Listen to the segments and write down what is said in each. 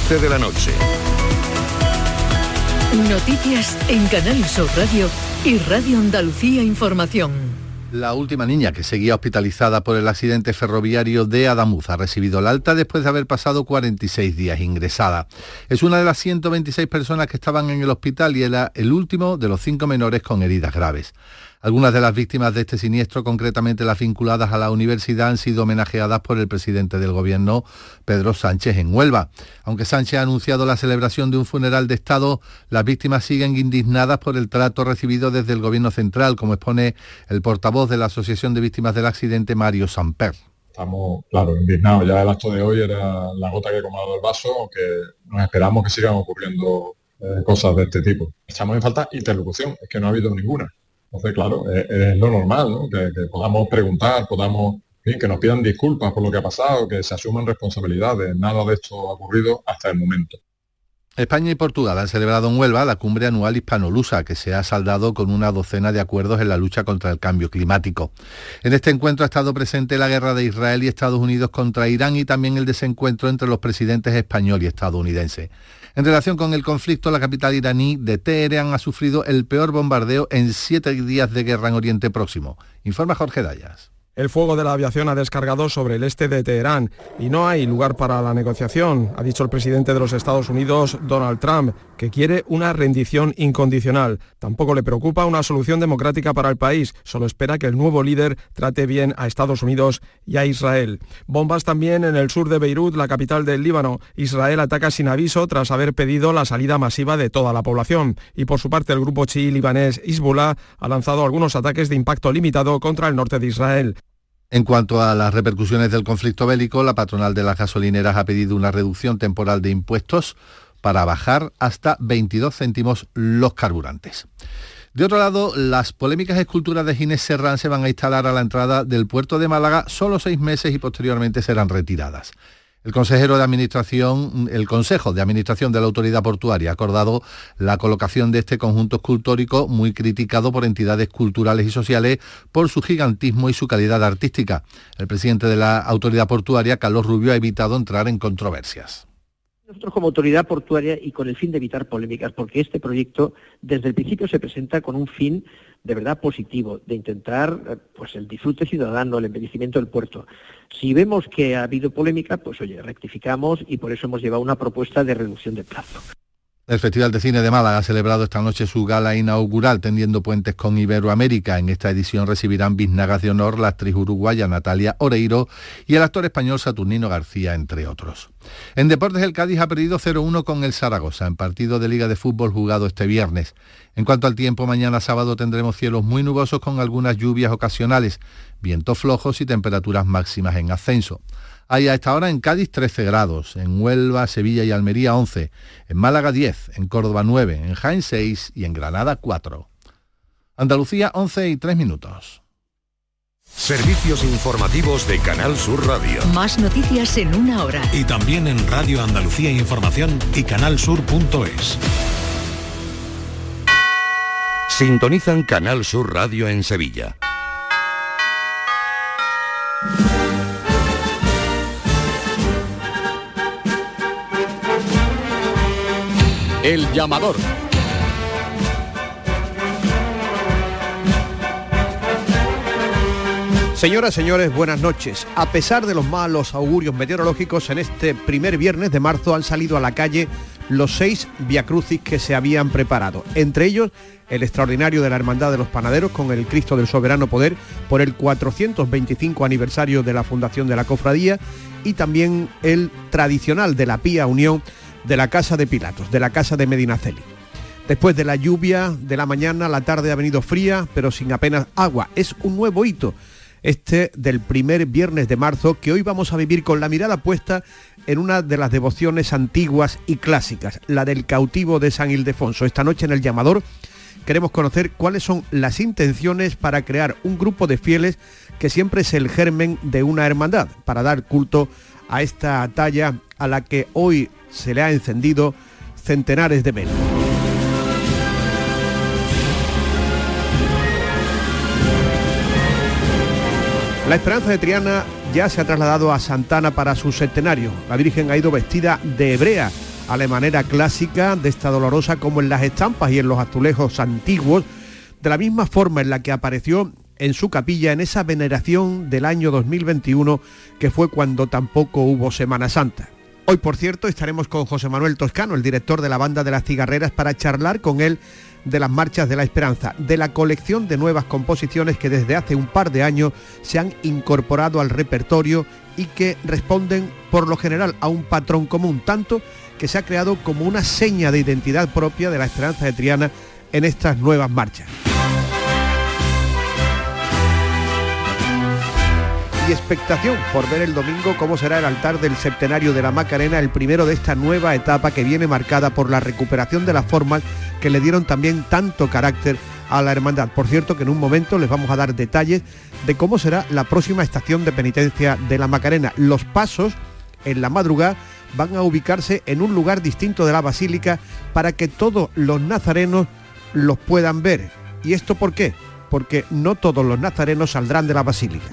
11 de la noche. Noticias en Canal Sur Radio y Radio Andalucía Información. La última niña que seguía hospitalizada por el accidente ferroviario de Adamuz ha recibido el alta después de haber pasado 46 días ingresada. Es una de las 126 personas que estaban en el hospital y era el último de los 5 menores con heridas graves. Algunas de las víctimas de este siniestro, concretamente las vinculadas a la universidad, han sido homenajeadas por el presidente del Gobierno, Pedro Sánchez, en Huelva. Aunque Sánchez ha anunciado la celebración de un funeral de Estado, las víctimas siguen indignadas por el trato recibido desde el Gobierno central, como expone el portavoz de la Asociación de Víctimas del Accidente, Mario Samper. Estamos, claro, indignados. Ya el acto de hoy era la gota que ha colmado el vaso, aunque nos esperamos que sigan ocurriendo cosas de este tipo. Echamos en falta interlocución, es que no ha habido ninguna. Entonces, claro, es lo normal, ¿no? Que podamos preguntar, que nos pidan disculpas por lo que ha pasado, que se asuman responsabilidades. Nada de esto ha ocurrido hasta el momento. España y Portugal han celebrado en Huelva la cumbre anual hispano-lusa, que se ha saldado con una docena de acuerdos en la lucha contra el cambio climático. En este encuentro ha estado presente la guerra de Israel y Estados Unidos contra Irán y también el desencuentro entre los presidentes español y estadounidense. En relación con el conflicto, la capital iraní de Teherán ha sufrido el peor bombardeo en 7 días de guerra en Oriente Próximo. Informa Jorge Dayas. El fuego de la aviación ha descargado sobre el este de Teherán y no hay lugar para la negociación, ha dicho el presidente de los Estados Unidos, Donald Trump, que quiere una rendición incondicional. Tampoco le preocupa una solución democrática para el país, solo espera que el nuevo líder trate bien a Estados Unidos y a Israel. Bombas también en el sur de Beirut, la capital del Líbano. Israel ataca sin aviso tras haber pedido la salida masiva de toda la población. Y por su parte el grupo chií libanés Hezbollah ha lanzado algunos ataques de impacto limitado contra el norte de Israel. En cuanto a las repercusiones del conflicto bélico, la patronal de las gasolineras ha pedido una reducción temporal de impuestos para bajar hasta 22 céntimos los carburantes. De otro lado, las polémicas esculturas de Ginés Serrán se van a instalar a la entrada del puerto de Málaga solo 6 meses y posteriormente serán retiradas. El Consejo de Administración de la Autoridad Portuaria ha acordado la colocación de este conjunto escultórico muy criticado por entidades culturales y sociales por su gigantismo y su calidad artística. El presidente de la Autoridad Portuaria, Carlos Rubio, ha evitado entrar en controversias. Nosotros como autoridad portuaria y con el fin de evitar polémicas, porque este proyecto desde el principio se presenta con un fin de verdad positivo, de intentar pues el disfrute ciudadano, el embellecimiento del puerto. Si vemos que ha habido polémica, pues oye, rectificamos y por eso hemos llevado una propuesta de reducción de plazo. El Festival de Cine de Málaga ha celebrado esta noche su gala inaugural tendiendo puentes con Iberoamérica. En esta edición recibirán biznagas de honor la actriz uruguaya Natalia Oreiro y el actor español Saturnino García, entre otros. En deportes, el Cádiz ha perdido 0-1 con el Zaragoza en partido de Liga de Fútbol jugado este viernes. En cuanto al tiempo, mañana sábado tendremos cielos muy nubosos con algunas lluvias ocasionales, vientos flojos y temperaturas máximas en ascenso. Hay a esta hora en Cádiz 13 grados, en Huelva, Sevilla y Almería 11, en Málaga 10, en Córdoba 9, en Jaén 6 y en Granada 4. Andalucía 11:03. Servicios informativos de Canal Sur Radio. Más noticias en una hora. Y también en Radio Andalucía Información y canalsur.es. Sintonizan Canal Sur Radio en Sevilla. El llamador. Señoras, señores, buenas noches. A pesar de los malos augurios meteorológicos, en este primer viernes de marzo han salido a la calle los 6 viacrucis que se habían preparado. Entre ellos, el extraordinario de la Hermandad de los Panaderos con el Cristo del Soberano Poder por el 425 aniversario de la fundación de la cofradía y también el tradicional de la Pía Unión de la Casa de Pilatos, de la Casa de Medinaceli. Después de la lluvia de la mañana, la tarde ha venido fría, pero sin apenas agua. Es un nuevo hito, este del primer viernes de marzo, que hoy vamos a vivir con la mirada puesta en una de las devociones antiguas y clásicas, la del cautivo de San Ildefonso. Esta noche en El Llamador queremos conocer cuáles son las intenciones para crear un grupo de fieles que siempre es el germen de una hermandad, para dar culto a esta talla a la que hoy se le ha encendido centenares de velas. La Esperanza de Triana ya se ha trasladado a Santana para su centenario. La Virgen ha ido vestida de hebrea a la manera clásica de esta dolorosa como en las estampas y en los azulejos antiguos, de la misma forma en la que apareció en su capilla en esa veneración del año 2021, que fue cuando tampoco hubo Semana Santa. Hoy, por cierto, estaremos con José Manuel Toscano, el director de la Banda de las Cigarreras, para charlar con él de las Marchas de la Esperanza, de la colección de nuevas composiciones que desde hace un par de años se han incorporado al repertorio y que responden por lo general a un patrón común, tanto que se ha creado como una seña de identidad propia de la Esperanza de Triana en estas nuevas marchas. Y expectación por ver el domingo cómo será el altar del Septenario de la Macarena, el primero de esta nueva etapa que viene marcada por la recuperación de las formas que le dieron también tanto carácter a la hermandad. Por cierto, que en un momento les vamos a dar detalles de cómo será la próxima estación de penitencia de la Macarena. Los pasos en la madrugada van a ubicarse en un lugar distinto de la basílica para que todos los nazarenos los puedan ver. ¿Y esto por qué? Porque no todos los nazarenos saldrán de la basílica.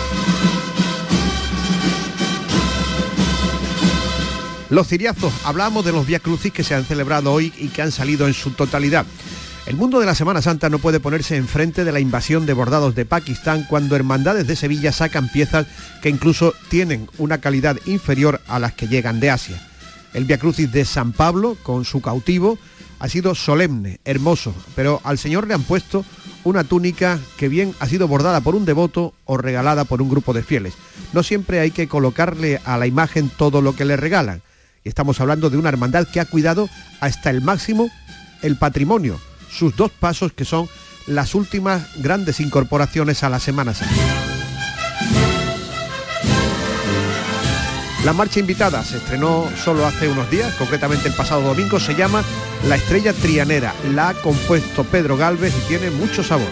Los ciriazos, hablamos de los Vía Crucis que se han celebrado hoy y que han salido en su totalidad. El mundo de la Semana Santa no puede ponerse enfrente de la invasión de bordados de Pakistán cuando hermandades de Sevilla sacan piezas que incluso tienen una calidad inferior a las que llegan de Asia. El Vía Crucis de San Pablo, con su cautivo, ha sido solemne, hermoso, pero al Señor le han puesto una túnica que bien ha sido bordada por un devoto o regalada por un grupo de fieles. No siempre hay que colocarle a la imagen todo lo que le regalan. Y estamos hablando de una hermandad que ha cuidado hasta el máximo el patrimonio, sus dos pasos que son las últimas grandes incorporaciones a la Semana Santa. La marcha invitada se estrenó solo hace unos días, concretamente el pasado domingo, se llama La Estrella Trianera, la ha compuesto Pedro Gálvez y tiene mucho sabor.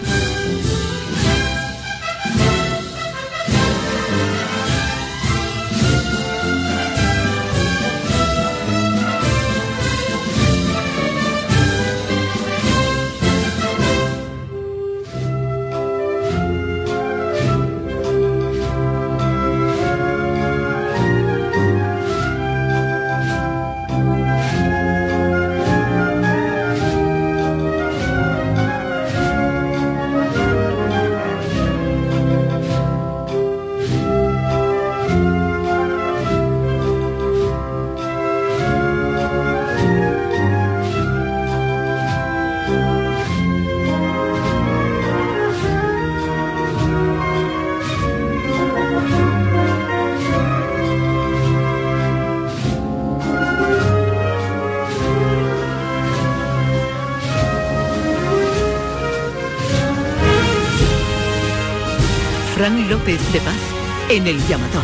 Fran López de Paz en El Llamador.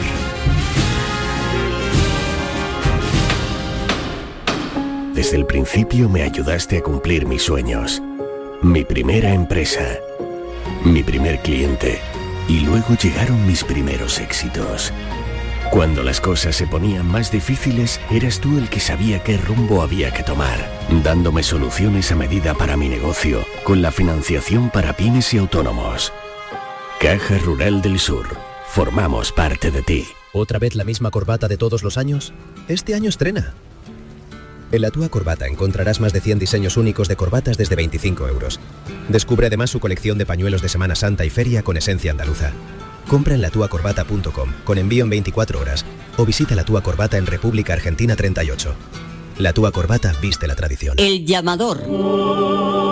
Desde el principio me ayudaste a cumplir mis sueños. Mi primera empresa, mi primer cliente y luego llegaron mis primeros éxitos. Cuando las cosas se ponían más difíciles, eras tú el que sabía qué rumbo había que tomar, dándome soluciones a medida para mi negocio, con la financiación para pymes y autónomos. Caja Rural del Sur. Formamos parte de ti. ¿Otra vez la misma corbata de todos los años? Este año estrena. En La Túa Corbata encontrarás más de 100 diseños únicos de corbatas desde 25 euros. Descubre además su colección de pañuelos de Semana Santa y feria con esencia andaluza. Compra en latuacorbata.com con envío en 24 horas o visita La Túa Corbata en República Argentina 38. La Túa Corbata viste la tradición. El Llamador.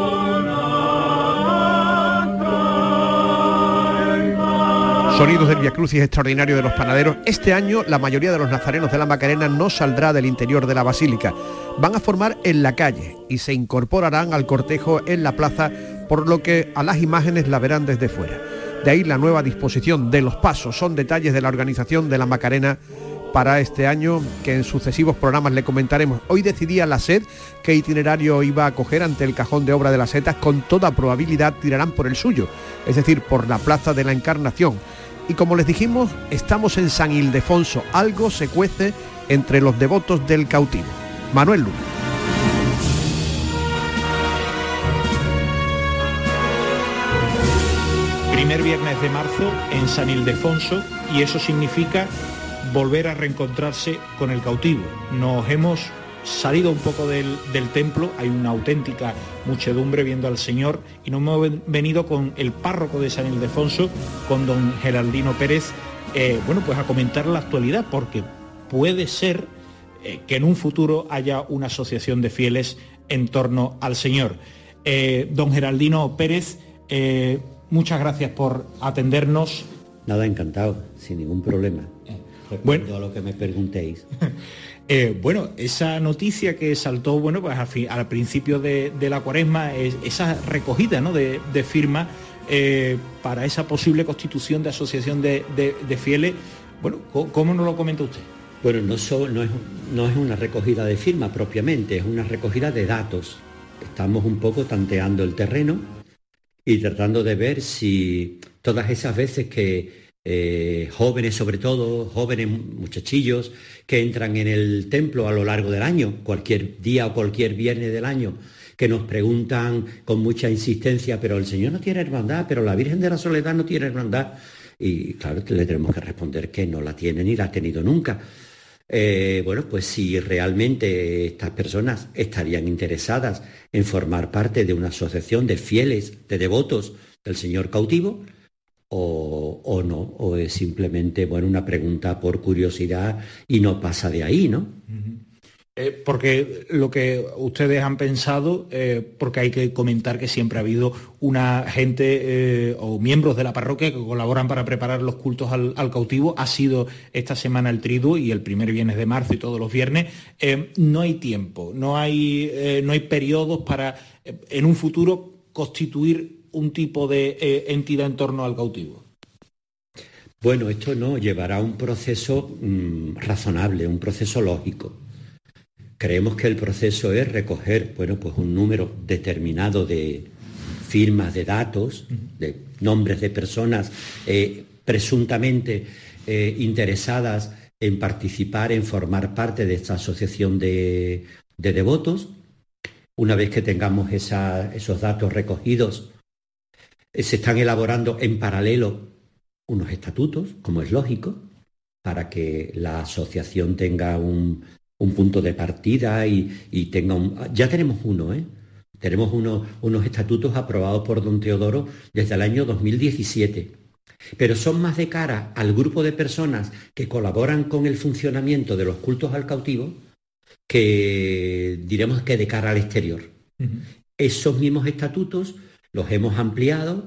Sonidos del Vía Crucis extraordinario de los panaderos. Este año la mayoría de los nazarenos de la Macarena no saldrá del interior de la basílica. Van a formar en la calle y se incorporarán al cortejo en la plaza, por lo que a las imágenes la verán desde fuera. De ahí la nueva disposición de los pasos. Son detalles de la organización de la Macarena para este año que en sucesivos programas le comentaremos. Hoy decidía la SED qué itinerario iba a coger ante el cajón de obra de las setas. Con toda probabilidad tirarán por el suyo, es decir, por la Plaza de la Encarnación. Y como les dijimos, estamos en San Ildefonso. Algo se cuece entre los devotos del cautivo. Manuel Luna. Primer viernes de marzo en San Ildefonso, y eso significa volver a reencontrarse con el cautivo. Nos hemos salido un poco del templo, hay una auténtica muchedumbre viendo al Señor, y nos hemos venido con el párroco de San Ildefonso, con don Geraldino Pérez, pues a comentar la actualidad, porque puede ser que en un futuro haya una asociación de fieles en torno al Señor. Don Geraldino Pérez, muchas gracias por atendernos. Nada, encantado, sin ningún problema. Respondo a lo que me preguntéis. Esa noticia que saltó, pues al principio de la Cuaresma, esa recogida, ¿no?, de firmas para esa posible constitución de asociación de fieles. Bueno, ¿cómo nos lo comenta usted? Bueno, no es una recogida de firmas propiamente, es una recogida de datos. Estamos un poco tanteando el terreno y tratando de ver si todas esas veces que jóvenes, sobre todo, jóvenes muchachillos que entran en el templo a lo largo del año, cualquier día o cualquier viernes del año, que nos preguntan con mucha insistencia, pero el Señor no tiene hermandad, pero la Virgen de la Soledad no tiene hermandad. Y claro, le tenemos que responder que no la tiene ni la ha tenido nunca. Pues si realmente estas personas estarían interesadas en formar parte de una asociación de fieles, de devotos del Señor cautivo, o no, o es simplemente una pregunta por curiosidad y no pasa de ahí, ¿no? Porque lo que ustedes han pensado, porque hay que comentar que siempre ha habido una gente o miembros de la parroquia que colaboran para preparar los cultos al cautivo. Ha sido esta semana el triduo y el primer viernes de marzo y todos los viernes. No hay tiempo, no hay periodos para en un futuro constituir un tipo de entidad en torno al cautivo. Bueno, esto no llevará un proceso razonable, un proceso lógico. Creemos que el proceso es recoger, pues un número determinado de firmas, de datos, de nombres de personas presuntamente interesadas en participar, en formar parte de esta asociación de devotos. Una vez que tengamos esos datos recogidos, se están elaborando en paralelo unos estatutos, como es lógico, para que la asociación tenga un punto de partida y tenga ya tenemos uno, tenemos unos estatutos aprobados por don Teodoro desde el año 2017, pero son más de cara al grupo de personas que colaboran con el funcionamiento de los cultos al cautivo que diremos que de cara al exterior. Esos mismos estatutos los hemos ampliado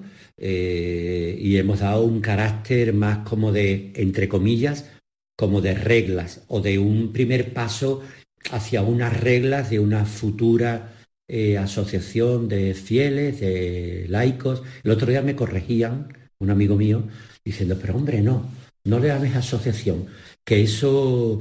y hemos dado un carácter más como de, entre comillas, como de reglas o de un primer paso hacia unas reglas de una futura asociación de fieles, de laicos. El otro día me corregían, un amigo mío, diciendo, pero hombre, no le llames asociación, que eso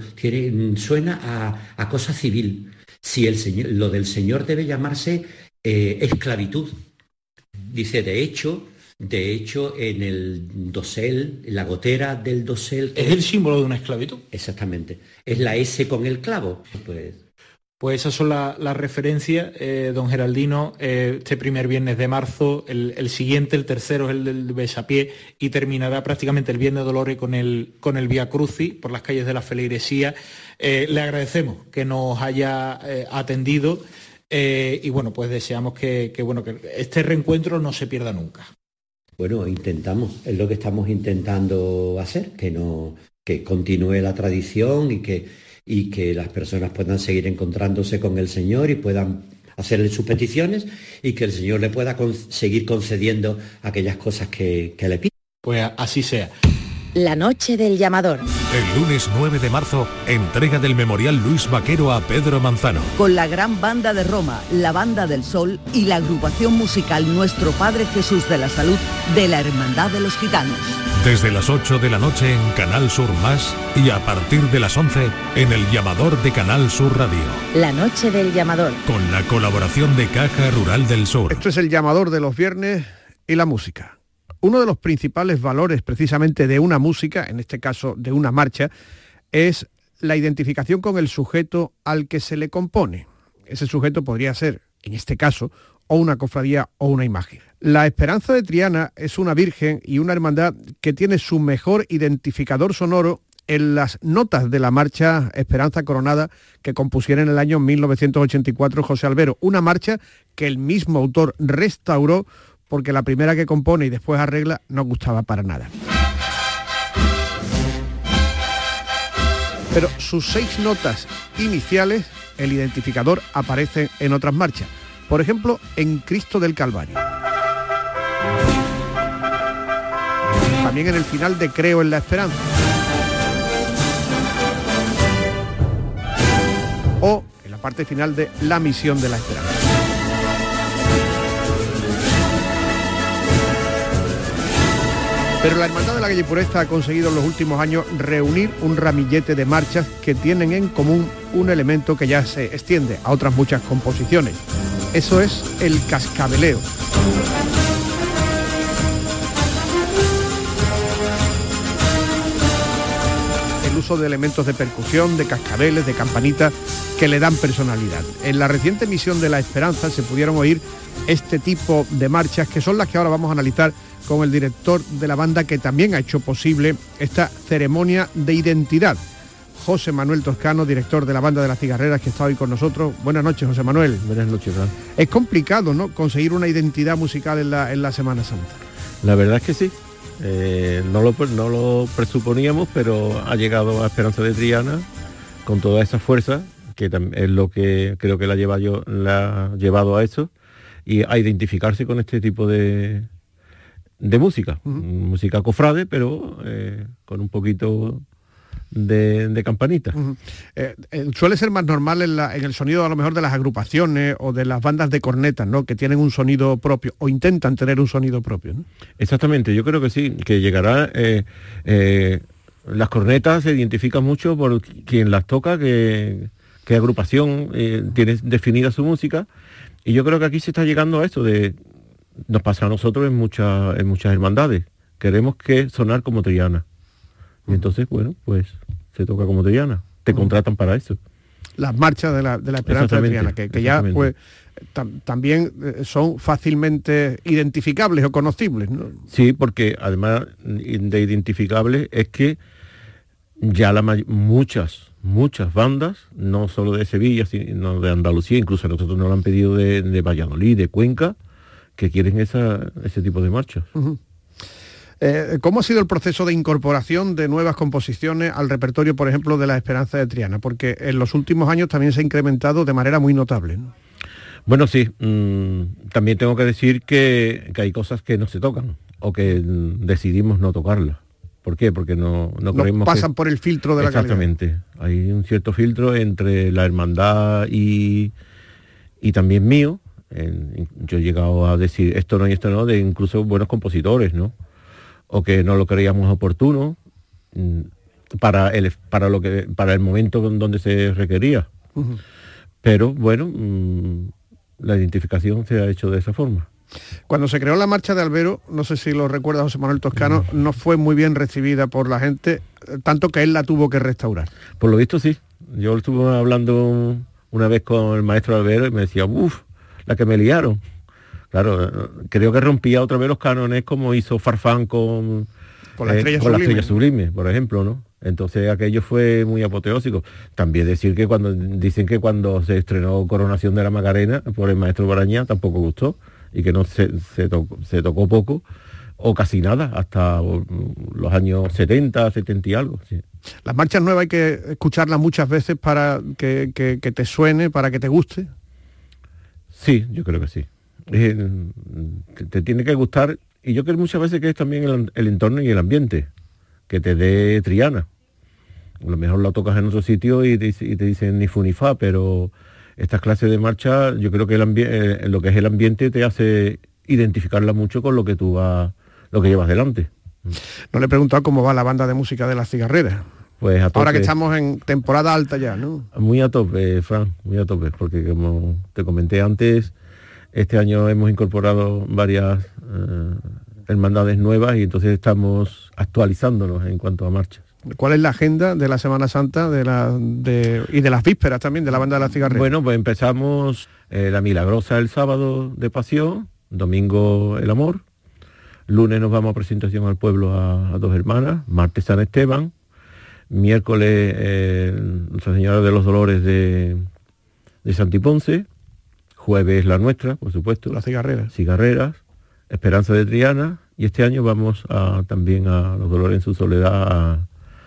suena a cosa civil. Si lo del Señor debe llamarse esclavitud. Dice, de hecho, en el dosel, en la gotera del dosel... ¿Es el símbolo de una esclavitud? Exactamente. Es la S con el clavo. Pues esas son las referencias, don Geraldino. Este primer viernes de marzo, el siguiente, el tercero, es el del Besapié, y terminará prácticamente el Viernes Dolores con el Vía Crucis por las calles de la feligresía. Le agradecemos que nos haya atendido y pues deseamos que este reencuentro no se pierda nunca. Bueno, intentamos, es lo que estamos intentando hacer, que continúe la tradición y que las personas puedan seguir encontrándose con el Señor y puedan hacerle sus peticiones y que el Señor le pueda seguir concediendo aquellas cosas que le pide. Pues así sea. La noche del llamador. El lunes 9 de marzo, entrega del Memorial Luis Vaquero a Pedro Manzano. Con la Gran Banda de Roma, la Banda del Sol y la agrupación musical Nuestro Padre Jesús de la Salud de la Hermandad de los Gitanos. Desde las 8 de la noche en Canal Sur Más y a partir de las 11 en El Llamador de Canal Sur Radio. La noche del llamador. Con la colaboración de Caja Rural del Sur. Esto es El Llamador de los viernes y la música. Uno de los principales valores precisamente de una música, en este caso de una marcha, es la identificación con el sujeto al que se le compone. Ese sujeto podría ser, en este caso, o una cofradía o una imagen. La Esperanza de Triana es una virgen y una hermandad que tiene su mejor identificador sonoro en las notas de la marcha Esperanza Coronada que compusiera en el año 1984 José Albero, una marcha que el mismo autor restauró porque la primera que compone y después arregla no gustaba para nada. Pero sus 6 notas iniciales, el identificador, aparecen en otras marchas. Por ejemplo, en Cristo del Calvario. También en el final de Creo en la Esperanza. O en la parte final de La Misión de la Esperanza. Pero la Hermandad de la Calle Pureza ha conseguido en los últimos años reunir un ramillete de marchas que tienen en común un elemento que ya se extiende a otras muchas composiciones. Eso es el cascabeleo. El uso de elementos de percusión, de cascabeles, de campanitas que le dan personalidad. En la reciente Misión de la Esperanza se pudieron oír este tipo de marchas que son las que ahora vamos a analizar con el director de la banda que también ha hecho posible esta ceremonia de identidad. José Manuel Toscano, director de la Banda de las Cigarreras, que está hoy con nosotros. Buenas noches, José Manuel. Buenas noches, Fran. Es complicado, ¿no?, conseguir una identidad musical en la Semana Santa. La verdad es que sí. No lo presuponíamos, pero ha llegado a Esperanza de Triana con toda esa fuerza, que es lo que creo que la ha llevado a eso, y a identificarse con este tipo de música. Música cofrade, pero con un poquito de campanita. Suele ser más normal en el sonido a lo mejor de las agrupaciones o de las bandas de cornetas, ¿no?, que tienen un sonido propio o intentan tener un sonido propio, ¿no? Exactamente, yo creo que sí, que llegará. Las cornetas se identifican mucho por quien las toca, qué agrupación tiene definida su música, y yo creo que aquí se está llegando a eso nos pasa a nosotros en muchas hermandades. Queremos que sonar como Triana. Y entonces, bueno, pues se toca como Triana. Te contratan para eso. Las marchas de la Esperanza de Triana, que ya pues también son fácilmente identificables o conocibles, ¿no? Sí, porque además de identificables es que ya muchas bandas, no solo de Sevilla, sino de Andalucía, incluso a nosotros nos lo han pedido de Valladolid, de Cuenca, que quieren ese tipo de marchas. ¿Cómo ha sido el proceso de incorporación de nuevas composiciones al repertorio, por ejemplo, de la Esperanza de Triana? Porque en los últimos años también se ha incrementado de manera muy notable, ¿no? Bueno, sí. También tengo que decir que hay cosas que no se tocan o que decidimos no tocarlas. ¿Por qué? Porque no creemos pasan por el filtro de la calidad. Exactamente. Hay un cierto filtro entre la hermandad y también mío. Yo he llegado a decir esto no y esto no, de incluso buenos compositores, ¿no? O que no lo creíamos oportuno para el momento en donde se requería. Pero bueno, la identificación se ha hecho de esa forma. Cuando se creó la marcha de Albero, no sé si lo recuerda José Manuel Toscano, no fue muy bien recibida por la gente, tanto que él la tuvo que restaurar. Por lo visto sí. Yo estuve hablando una vez con el maestro Albero y me decía, la que me liaron. Claro, creo que rompía otra vez los cánones como hizo Farfán con la Estrella Sublime, por ejemplo, ¿no? Entonces aquello fue muy apoteósico. También decir que dicen que cuando se estrenó Coronación de la Macarena por el maestro Barañá tampoco gustó, y que no se tocó poco o casi nada hasta los años 70 y algo. Sí. Las marchas nuevas hay que escucharlas muchas veces para que te suene, para que te guste. Sí, yo creo que sí. Te tiene que gustar, y yo creo muchas veces que es también el entorno y el ambiente que te dé Triana. A lo mejor la tocas en otro sitio y te dicen ni fu ni fa, pero estas clases de marcha, yo creo que lo que es el ambiente te hace identificarla mucho con lo que llevas delante. No le he preguntado cómo va la banda de música de las Cigarreras. Pues a tope. Ahora que estamos en temporada alta ya, ¿no? Muy a tope, Fran, muy a tope, porque como te comenté antes, este año hemos incorporado varias hermandades nuevas y entonces estamos actualizándonos en cuanto a marchas. ¿Cuál es la agenda de la Semana Santa y de las vísperas también de la Banda de las Cigarreras? Bueno, pues empezamos la Milagrosa el sábado de Pasión, domingo el Amor, lunes nos vamos a presentación al pueblo a Dos Hermanas, martes San Esteban, miércoles Nuestra Señora de los Dolores de Santiponce, jueves la nuestra, por supuesto. Las cigarreras. Cigarreras, Esperanza de Triana, y este año vamos también a Los Dolores en su Soledad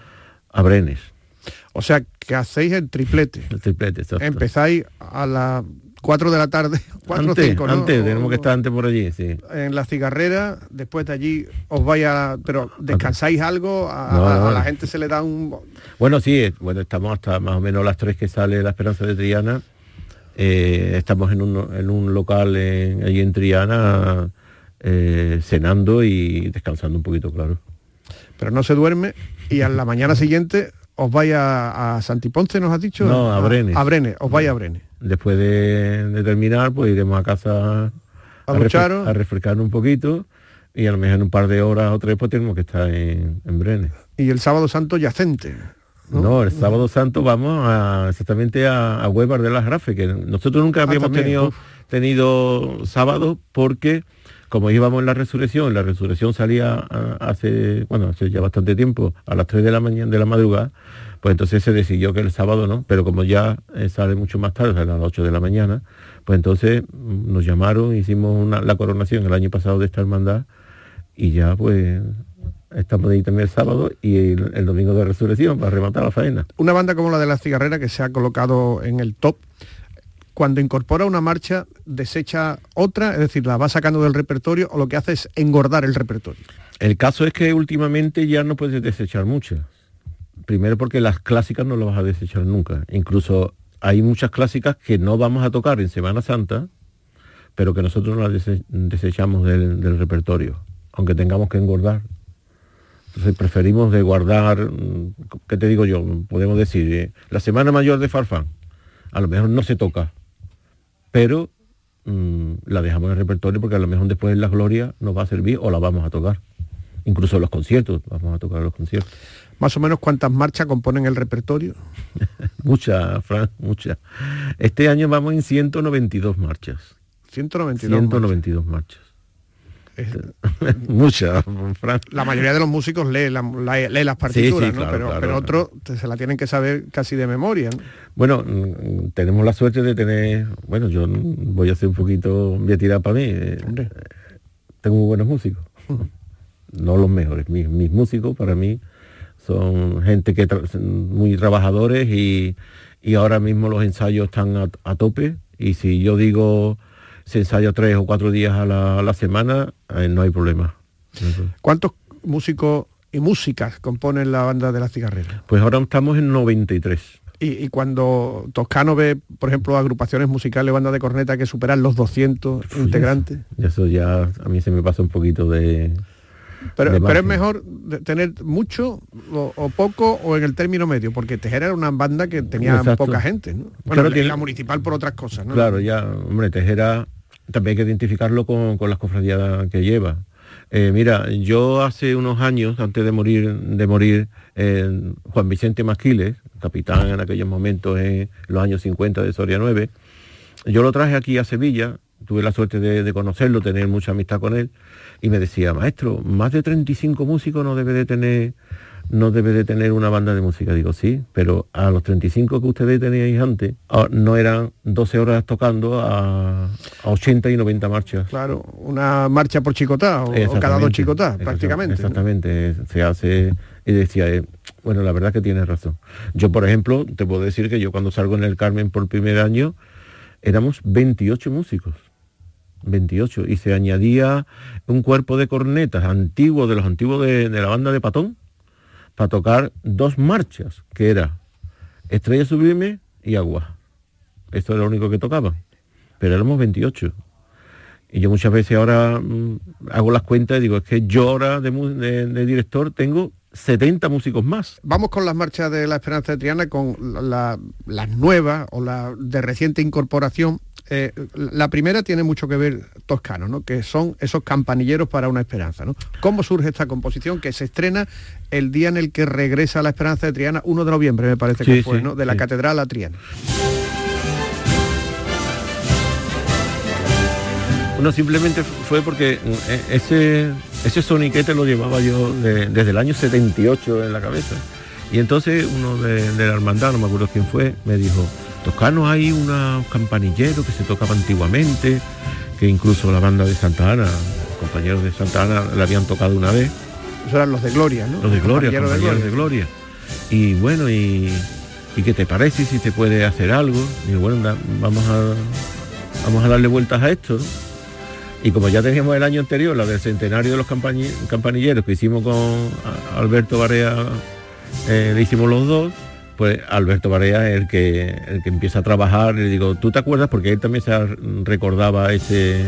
a Brenes. O sea, que hacéis el triplete. El triplete, exacto. Empezáis a las 4 de la tarde, 4 o 5, ¿no? Antes, tenemos que estar antes por allí, sí. En la cigarrera, después de allí os pero ¿descansáis algo? A la gente se le da un... Bueno, sí, estamos hasta más o menos las 3 que sale la Esperanza de Triana. Estamos en un local allí en Triana, cenando y descansando un poquito, claro. Pero no se duerme y a la mañana siguiente os vais a Santiponce, ¿nos has dicho? No, a Brenes. A Brenes, os vais a Brenes. Después de terminar, pues iremos a casa a refrescar un poquito, y a lo mejor en un par de horas o 3 pues tenemos que estar en Brenes. Y el Sábado Santo yacente. No, el Sábado Santo vamos exactamente a Huevar de las Grafes, que nosotros nunca habíamos tenido sábado, porque como íbamos en la resurrección salía hace ya bastante tiempo, a las 3 de la mañana de la madrugada, pues entonces se decidió que el sábado no, pero como ya sale mucho más tarde, a las 8 de la mañana, pues entonces nos llamaron, hicimos la coronación el año pasado de esta hermandad, y ya pues estamos ahí también el sábado y el domingo de resurrección para rematar la faena. Una banda como la de La Cigarrera, que se ha colocado en el top, cuando incorpora una marcha, desecha otra, es decir, la va sacando del repertorio, o lo que hace es engordar el repertorio. El caso es que últimamente ya no puedes desechar muchas. Primero porque las clásicas no las vas a desechar nunca. Incluso hay muchas clásicas que no vamos a tocar en Semana Santa, pero que nosotros no las desechamos del repertorio, aunque tengamos que engordar. Entonces preferimos de guardar, ¿qué te digo yo? Podemos decir, la Semana Mayor de Farfán, a lo mejor no se toca, pero la dejamos en el repertorio porque a lo mejor después en la Gloria nos va a servir o la vamos a tocar. Incluso en los conciertos, vamos a tocar los conciertos. ¿Más o menos cuántas marchas componen el repertorio? Muchas, Fran, muchas. Este año vamos en 192 marchas. 192 marchas. Muchas, Fran. La mayoría de los músicos lee las partituras, sí, ¿no? Claro, pero otros se la tienen que saber casi de memoria, ¿no? Bueno, tenemos la suerte de tener... Bueno, yo voy a hacer voy a tirar para mí. Tengo muy buenos músicos. No los mejores. Mis músicos, para mí, son gente muy trabajadores, y ahora mismo los ensayos están a tope, y si yo digo se ensaya 3 o 4 días a la semana, no hay problema. ¿Cuántos músicos y músicas componen la banda de La Cigarrera? Pues ahora estamos en 93. Y cuando Toscano ve, por ejemplo, agrupaciones musicales, bandas de corneta que superan los 200 integrantes... Eso ya a mí se me pasa un poquito de... Pero es mejor tener mucho o poco, o en el término medio, porque Tejera era una banda que tenía poca gente, ¿no? Bueno, claro, la municipal por otras cosas, ¿no? Claro, ya, hombre, Tejera también hay que identificarlo con las cofradías que lleva. Mira, yo hace unos años, antes de morir Juan Vicente Masquiles, capitán en aquellos momentos en los años 50 de Soria 9, yo lo traje aquí a Sevilla, tuve la suerte de conocerlo, tener mucha amistad con él, y me decía, maestro, más de 35 músicos no debe de tener una banda de música. Digo, sí, pero a los 35 que ustedes teníais antes, no eran 12 horas tocando a 80 y 90 marchas. Claro, una marcha por chicotá, o cada 2 chicotás, prácticamente. Exactamente, ¿no? Se hace, y decía, bueno, la verdad que tienes razón. Yo, por ejemplo, te puedo decir que yo cuando salgo en el Carmen por el primer año, éramos 28 músicos. 28, y se añadía un cuerpo de cornetas antiguo, de los antiguos de la banda de Patón, para tocar 2 marchas, que era Estrella Sublime y Agua. Esto era lo único que tocaban, pero éramos 28. Y yo muchas veces ahora hago las cuentas y digo, es que yo ahora de director tengo 70 músicos más. Vamos con las marchas de La Esperanza de Triana, con las nuevas o la de reciente incorporación. La primera tiene mucho que ver Toscano, ¿no? Que son esos campanilleros para una esperanza, ¿no? ¿Cómo surge esta composición que se estrena el día en el que regresa La Esperanza de Triana, 1 de noviembre me parece que fue, ¿no? De la Catedral a Triana. Bueno, simplemente fue porque ese soniquete lo llevaba yo desde el año 78 en la cabeza. Y entonces uno de la hermandad, no me acuerdo quién fue, me dijo, Toscano, hay unos campanilleros que se tocaban antiguamente, que incluso la banda de Santa Ana, compañeros de Santa Ana, la habían tocado una vez. Esos eran los de Gloria, ¿no? Los de Gloria, compañeros de Gloria. Y bueno, ¿y qué te parece si se puede hacer algo? Y bueno, vamos a darle vueltas a esto, ¿no? Y como ya teníamos el año anterior, la del centenario de los campanilleros que hicimos con Alberto Barea, le hicimos los dos, pues Alberto Barea es el que empieza a trabajar. Le digo, ¿tú te acuerdas? Porque él también se recordaba ese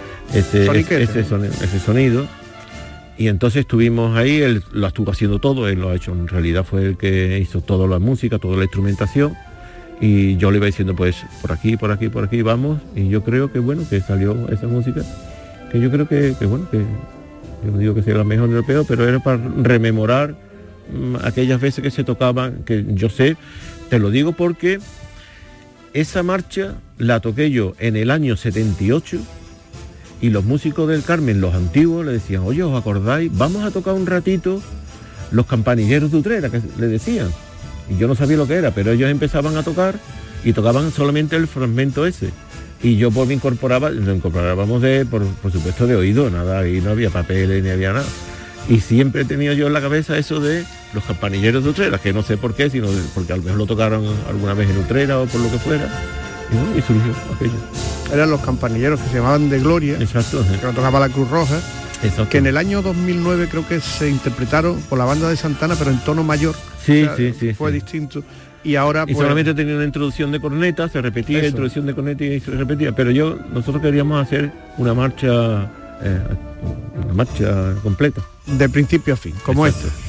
sonido. Y entonces estuvimos ahí, él lo estuvo haciendo todo, él lo ha hecho, en realidad fue el que hizo toda la música, toda la instrumentación, y yo le iba diciendo, pues por aquí, vamos, y yo creo que bueno, que salió esa música, que yo creo que bueno, que yo no digo que sea la mejor ni la peor, pero era para rememorar aquellas veces que se tocaban, que yo sé, te lo digo porque esa marcha la toqué yo en el año 78, y los músicos del Carmen, los antiguos, le decían, oye, ¿os acordáis? Vamos a tocar un ratito los campanilleros de Utrera, que le decían. Y yo no sabía lo que era, pero ellos empezaban a tocar y tocaban solamente el fragmento ese. Y yo pues lo incorporábamos por supuesto de oído, nada, ahí no había papeles ni había nada. Y siempre he tenido yo en la cabeza eso de los campanilleros de Utrera, que no sé por qué, sino porque a lo mejor lo tocaron alguna vez en Utrera o por lo que fuera. Y bueno, y surgió aquello. Eran los campanilleros que se llamaban de Gloria. Exacto, que lo tocaba la Cruz Roja. Exacto. Que en el año 2009 creo que se interpretaron por la banda de Santana, pero en tono mayor. Sí, o sea, sí. Fue distinto. Y ahora y pues, solamente tenía una introducción de corneta, se repetía, eso. Introducción de corneta y se repetía. Pero nosotros queríamos hacer una marcha completa. De principio a fin, como exacto. esto.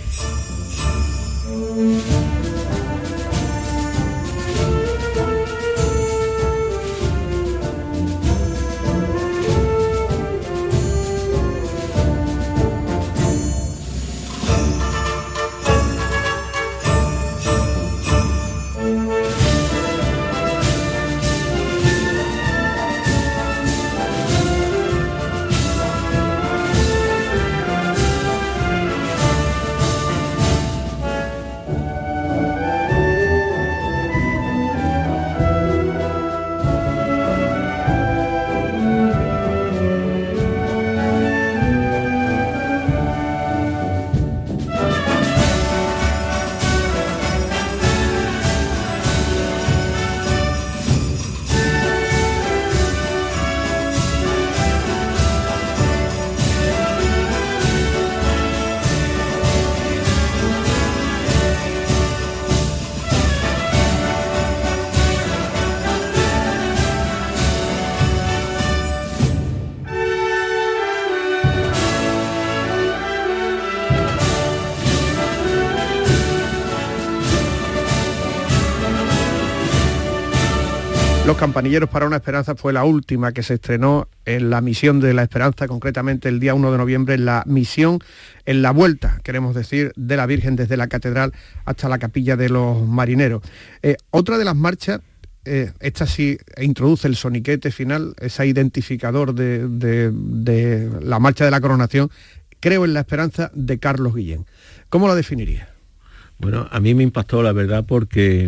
Los campanilleros para una esperanza fue la última que se estrenó en la Misión de la Esperanza, concretamente el día 1 de noviembre, en la misión, en la vuelta, queremos decir, de la Virgen desde la catedral hasta la capilla de los marineros. Otra de las marchas, esta sí introduce el soniquete final, ese identificador de la marcha de la coronación, Creo en la Esperanza, de Carlos Guillén. ¿Cómo la definiría? Bueno, a mí me impactó, la verdad, porque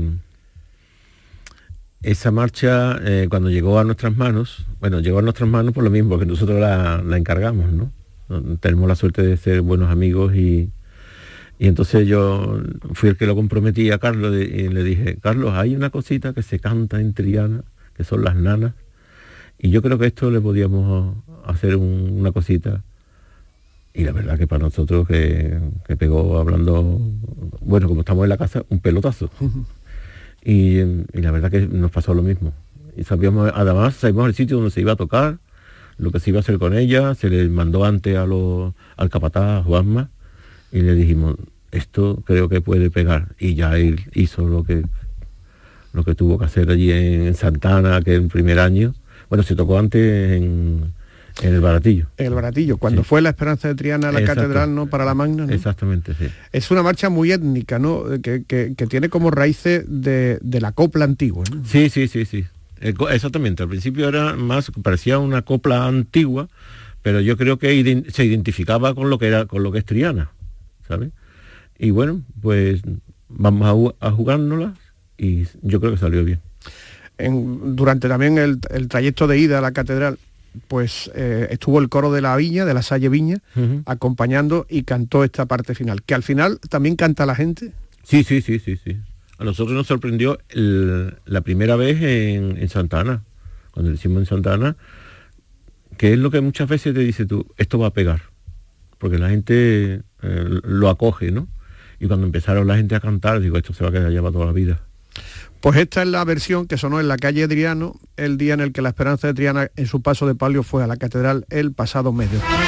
esa marcha, cuando llegó a nuestras manos, por lo mismo, porque nosotros la encargamos, ¿no? Tenemos la suerte de ser buenos amigos y entonces yo fui el que lo comprometí a Carlos y le dije, Carlos, hay una cosita que se canta en Triana, que son las nanas, y yo creo que esto le podíamos hacer una cosita. Y la verdad que para nosotros que pegó, hablando, bueno, como estamos en la casa, un pelotazo. Y la verdad que nos pasó lo mismo. Y sabíamos el sitio donde se iba a tocar, lo que se iba a hacer con ella. Se le mandó antes al capataz, Juanma, y le dijimos, esto creo que puede pegar. Y ya él hizo lo que tuvo que hacer allí en Santana, que es el primer año. Bueno, se tocó antes en el Baratillo. En el Baratillo, cuando fue la Esperanza de Triana a la catedral, ¿no? Para la Magna, ¿no? Exactamente, sí. Es una marcha muy étnica, ¿no? Que tiene como raíces de la copla antigua, ¿no? Sí. Exactamente. Al principio parecía una copla antigua, pero yo creo que se identificaba con lo que es Triana, ¿sabes? Y bueno, pues vamos a jugárnoslas, y yo creo que salió bien. Durante también el trayecto de ida a la catedral, pues estuvo el coro de la Viña, de la Salle Viña, acompañando, y cantó esta parte final, que al final también canta la gente. Sí. A nosotros nos sorprendió la primera vez en Santa Ana, cuando lo hicimos en Santa Ana, que es lo que muchas veces te dice tú, esto va a pegar, porque la gente lo acoge, ¿no? Y cuando empezaron la gente a cantar, digo, esto se va a quedar ya para toda la vida. Pues esta es la versión que sonó en la calle Adriano, el día en el que la Esperanza de Triana, en su paso de palio, fue a la catedral el pasado mes de octubre.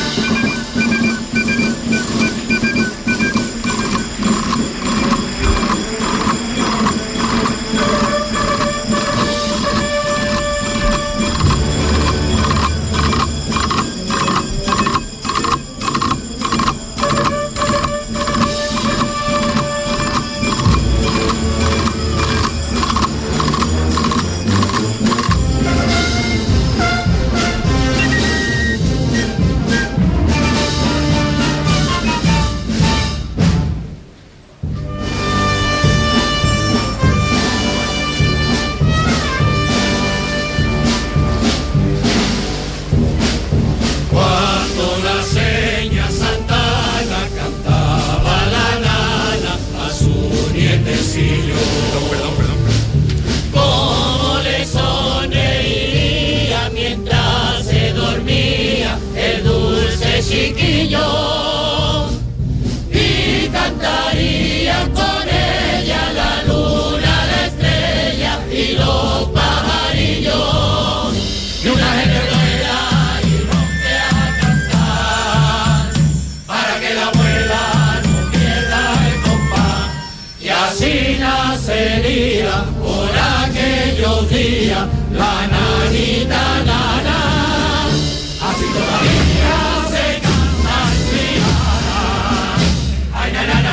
La nanita nana, así todavía se canta en Triana. Ay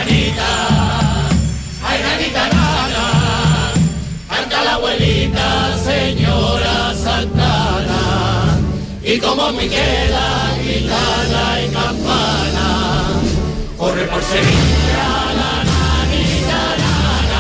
nanita nana, canta la abuelita señora Santana. Y como me queda guitarra y campana, corre por Sevilla la nanita nana.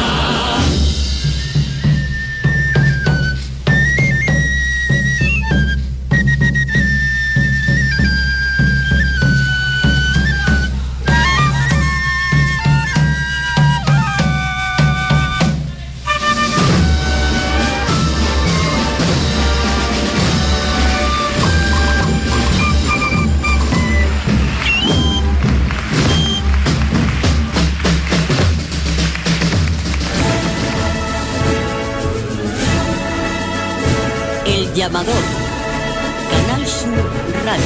Llamador, Canal Sur Radio.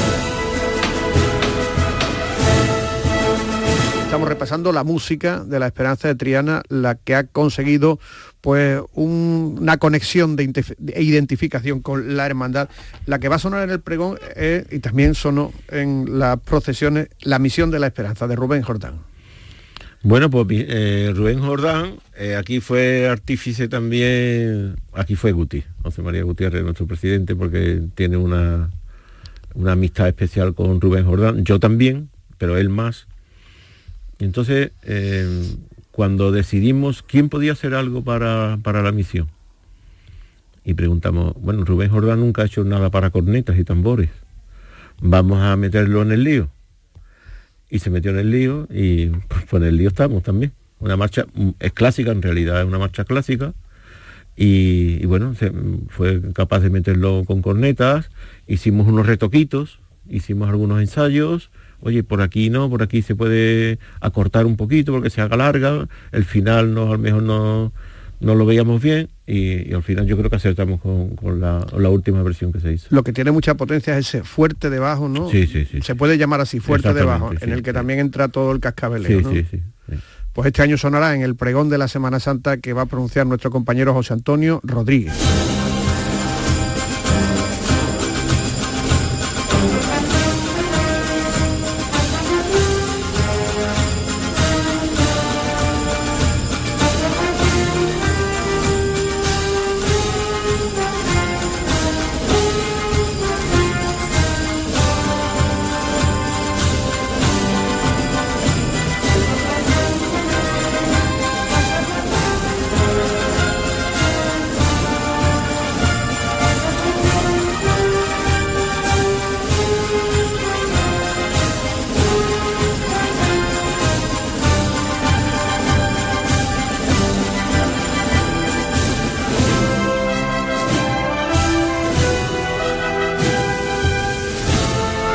Estamos repasando la música de la Esperanza de Triana, la que ha conseguido pues una conexión de identificación con la hermandad. La que va a sonar en el pregón y también sonó en las procesiones, La Misión de la Esperanza, de Rubén Jordán. Bueno, pues Rubén Jordán, aquí fue artífice también, aquí fue Guti, José María Gutiérrez, nuestro presidente, porque tiene una amistad especial con Rubén Jordán, yo también, pero él más. Y entonces, cuando decidimos quién podía hacer algo para la misión, y preguntamos, bueno, Rubén Jordán nunca ha hecho nada para cornetas y tambores, vamos a meterlo en el lío. Y se metió en el lío, y pues en el lío estamos también. Una marcha, es clásica, en realidad es una marcha clásica, y bueno, fue capaz de meterlo con cornetas, hicimos unos retoquitos, hicimos algunos ensayos, oye, por aquí no, por aquí se puede acortar un poquito porque se haga larga, el final a lo mejor no lo veíamos bien, y al final yo creo que acertamos con la última versión que se hizo. Lo que tiene mucha potencia es ese fuerte de bajo, ¿no? Sí. Se puede llamar así, fuerte de bajo, en el que también entra todo el cascabeleo, ¿no? Sí. Pues este año sonará en el pregón de la Semana Santa, que va a pronunciar nuestro compañero José Antonio Rodríguez.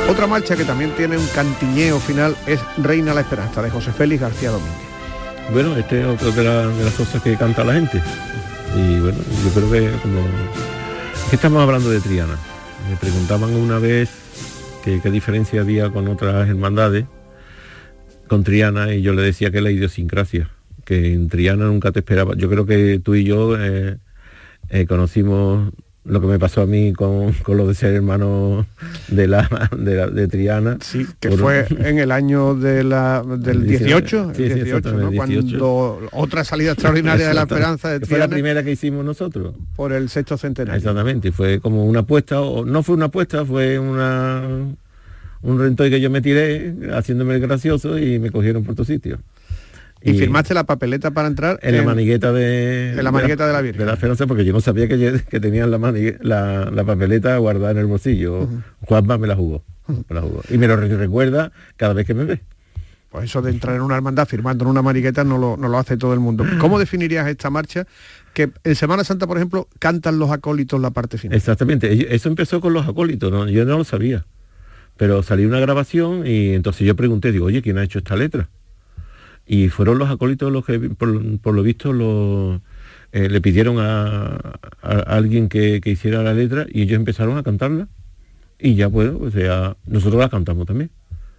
Otra marcha que también tiene un cantiñeo final es Reina la Esperanza, de José Félix García Domínguez. Bueno, este es otro de las cosas que canta la gente. Y bueno, yo creo que como... ¿Qué estamos hablando de Triana? Me preguntaban una vez qué diferencia había con otras hermandades, con Triana, y yo le decía que la idiosincrasia, que en Triana nunca te esperaba. Yo creo que tú y yo conocimos lo que me pasó a mí con lo de ser hermano de Triana. Sí, que fue en el año del 18, sí, el 18, ¿no? 18. Cuando otra salida extraordinaria de la Esperanza de Triana. Fue la primera que hicimos nosotros. Por el 6º centenario. Exactamente, y fue como una apuesta, o no fue una apuesta, fue un rentoy que yo me tiré haciéndome el gracioso y me cogieron por tu sitio. Y firmaste la papeleta para entrar en la manigueta de la Virgen de la Esperanza, porque yo no sabía que tenían la papeleta guardada en el bolsillo. Juanma me la jugó. Y me lo recuerda cada vez que me ve. Pues eso de entrar en una hermandad firmando en una manigueta no lo hace todo el mundo. ¿Cómo definirías esta marcha? Que en Semana Santa, por ejemplo, cantan los acólitos la parte final. Exactamente, eso empezó con los acólitos, ¿no? Yo no lo sabía. Pero salió una grabación y entonces yo pregunté, digo, oye, ¿quién ha hecho esta letra? Y fueron los acólitos los que, por lo visto, le pidieron a alguien que hiciera la letra y ellos empezaron a cantarla. Y ya, bueno, o sea, nosotros la cantamos también.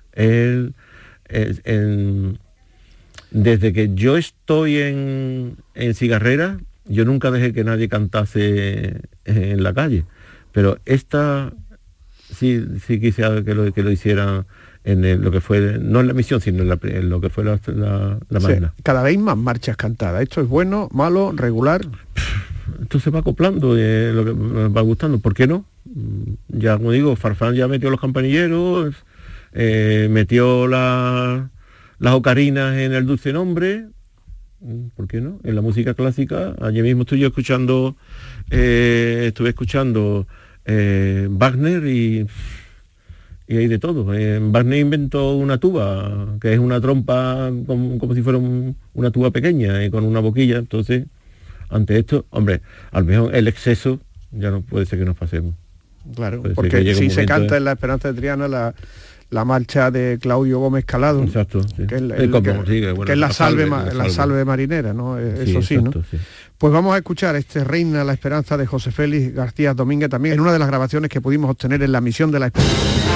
Desde que yo estoy en Cigarrera, yo nunca dejé que nadie cantase en la calle. Pero esta sí quisiera que lo hicieran en lo que fue, no en la misión, sino en lo que fue la magna. Sí, cada vez más marchas cantadas. ¿Esto es bueno, malo, regular? Esto se va acoplando, lo que me va gustando. ¿Por qué no? Ya, como digo, Farfán ya metió los campanilleros, metió las ocarinas en el dulce nombre. ¿Por qué no? En la música clásica, ayer mismo estuve escuchando Wagner y hay de todo. Wagner inventó una tuba, que es una trompa como si fuera una tuba pequeña, con una boquilla. Entonces, ante esto, hombre, a lo mejor el exceso ya no puede ser que nos pasemos. Claro, porque si se canta en la Esperanza de Triana la marcha de Claudio Gómez Calado. Exacto, sí. Que es la salve marinera, ¿no? Eso sí, exacto, ¿no? Sí. Pues vamos a escuchar Reina la Esperanza de José Félix García Domínguez, también en una de las grabaciones que pudimos obtener en la misión de la Esperanza.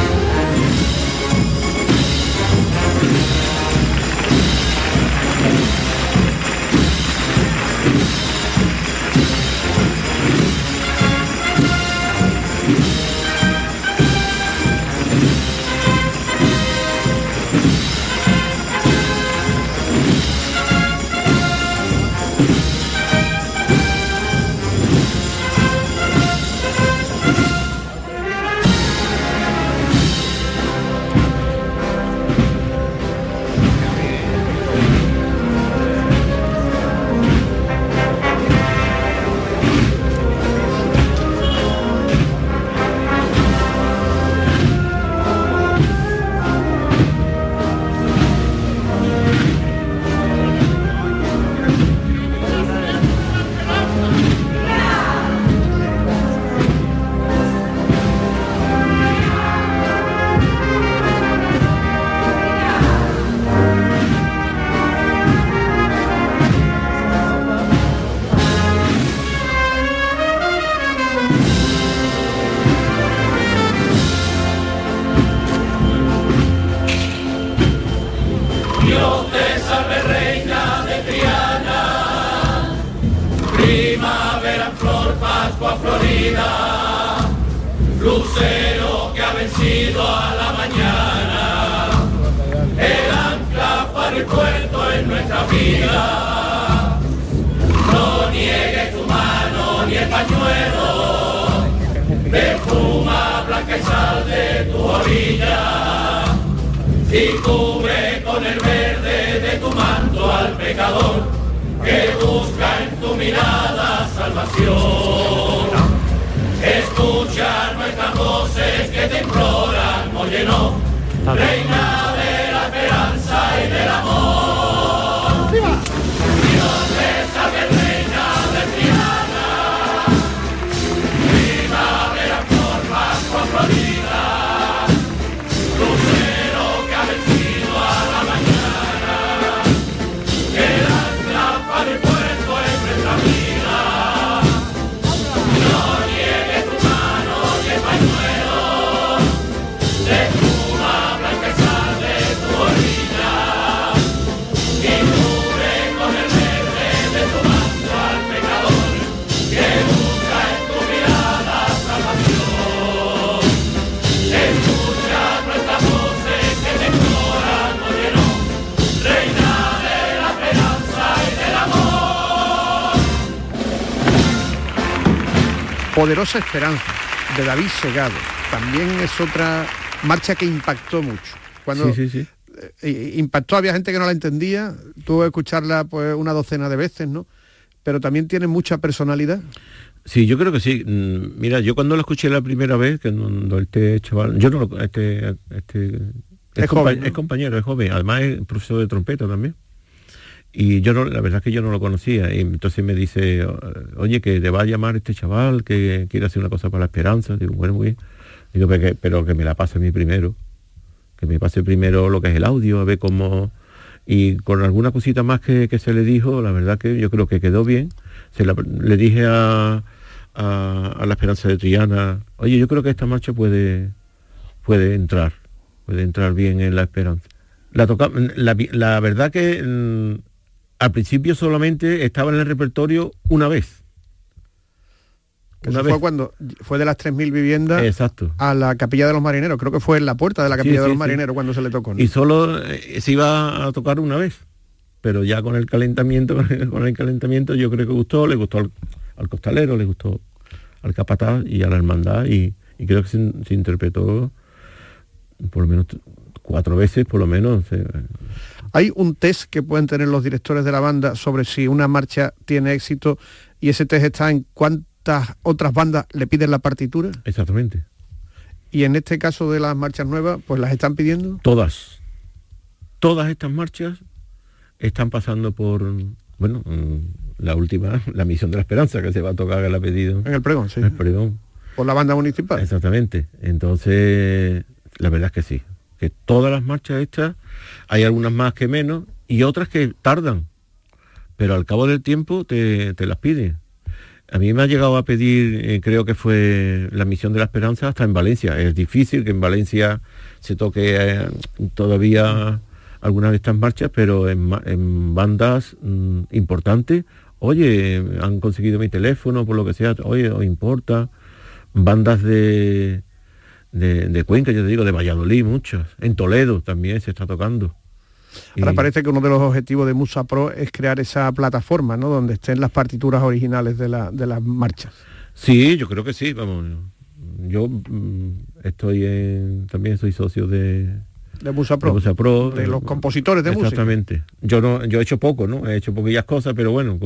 Lucero que ha vencido a la mañana, el ancla para el puerto en nuestra vida. No niegues tu mano ni el pañuelo, de espuma blanca y sal de tu orilla, y cubre con el verde de tu manto al pecador que busca en tu mirada salvación. Escucha nuestras voces que te imploran, óyenos, reina de la esperanza y del amor. ¡Viva! Dios te salve, reina de Triana, primavera, flor, Pascua, Florida, Poderosa Esperanza, de David Segado. También es otra marcha que impactó mucho. Cuando sí. Impactó, había gente que no la entendía, tuve que escucharla pues una docena de veces, ¿no? Pero también tiene mucha personalidad. Sí, yo creo que sí. Mira, yo cuando lo escuché la primera vez, que cuando este chaval, yo no lo, es joven, ¿no? Es compañero, es joven, además es profesor de trompeta también. Y yo no, la verdad es que yo no lo conocía. Y entonces me dice, oye, que te va a llamar este chaval, que quiere hacer una cosa para la esperanza. Digo, bueno, muy bien. Digo, pero que me la pase a mí primero. Que me pase primero lo que es el audio, a ver cómo... Y con alguna cosita más que se le dijo, la verdad que yo creo que quedó bien. Le dije a la Esperanza de Triana, oye, yo creo que esta marcha puede entrar bien en la Esperanza. La verdad que al principio solamente estaba en el repertorio una vez. Fue cuando fue de las 3.000 viviendas. Exacto. A la Capilla de los Marineros, creo que fue en la puerta de la Capilla de los Marineros cuando se le tocó, ¿no? Y solo se iba a tocar una vez, pero ya con el calentamiento yo creo que gustó, le gustó al costalero, le gustó al capataz y a la hermandad, y creo que se interpretó por lo menos 4 veces, por lo menos. Hay un test que pueden tener los directores de la banda sobre si una marcha tiene éxito, y ese test está en cuántas otras bandas le piden la partitura. Exactamente. Y en este caso de las marchas nuevas, pues las están pidiendo. Todas estas marchas están pasando por, bueno, la última, la Misión de la Esperanza, que se va a tocar, que la ha pedido. En el pregón, sí. En el pregón. Por la banda municipal. Exactamente. Entonces, la verdad es que sí. Que todas las marchas estas, hay algunas más que menos, y otras que tardan. Pero al cabo del tiempo te las piden. A mí me ha llegado a pedir, creo que fue la Misión de la Esperanza, hasta en Valencia. Es difícil que en Valencia se toque todavía algunas de estas marchas, pero en bandas importantes, oye, han conseguido mi teléfono, por lo que sea, oye, os importa. Bandas de Cuenca, yo te digo, de Valladolid, muchas. En Toledo también se está tocando. Ahora parece que uno de los objetivos de Musa Pro es crear esa plataforma, ¿no?, donde estén las partituras originales de las marchas. Sí, yo creo que sí, vamos. Yo también soy socio de Musa Pro. De Musa Pro. De los compositores de música. Exactamente. Yo he hecho poco, ¿no? He hecho poquillas cosas, pero bueno,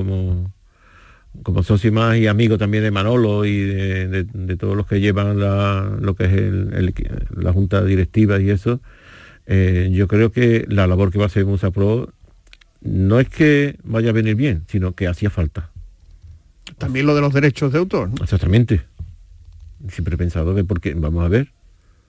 como socio más y amigo también de Manolo y de todos los que llevan lo que es la junta directiva y eso. Yo creo que la labor que va a hacer Musa Pro no es que vaya a venir bien, sino que hacía falta. También lo de los derechos de autor, ¿no? Exactamente. Siempre he pensado que porque, vamos a ver,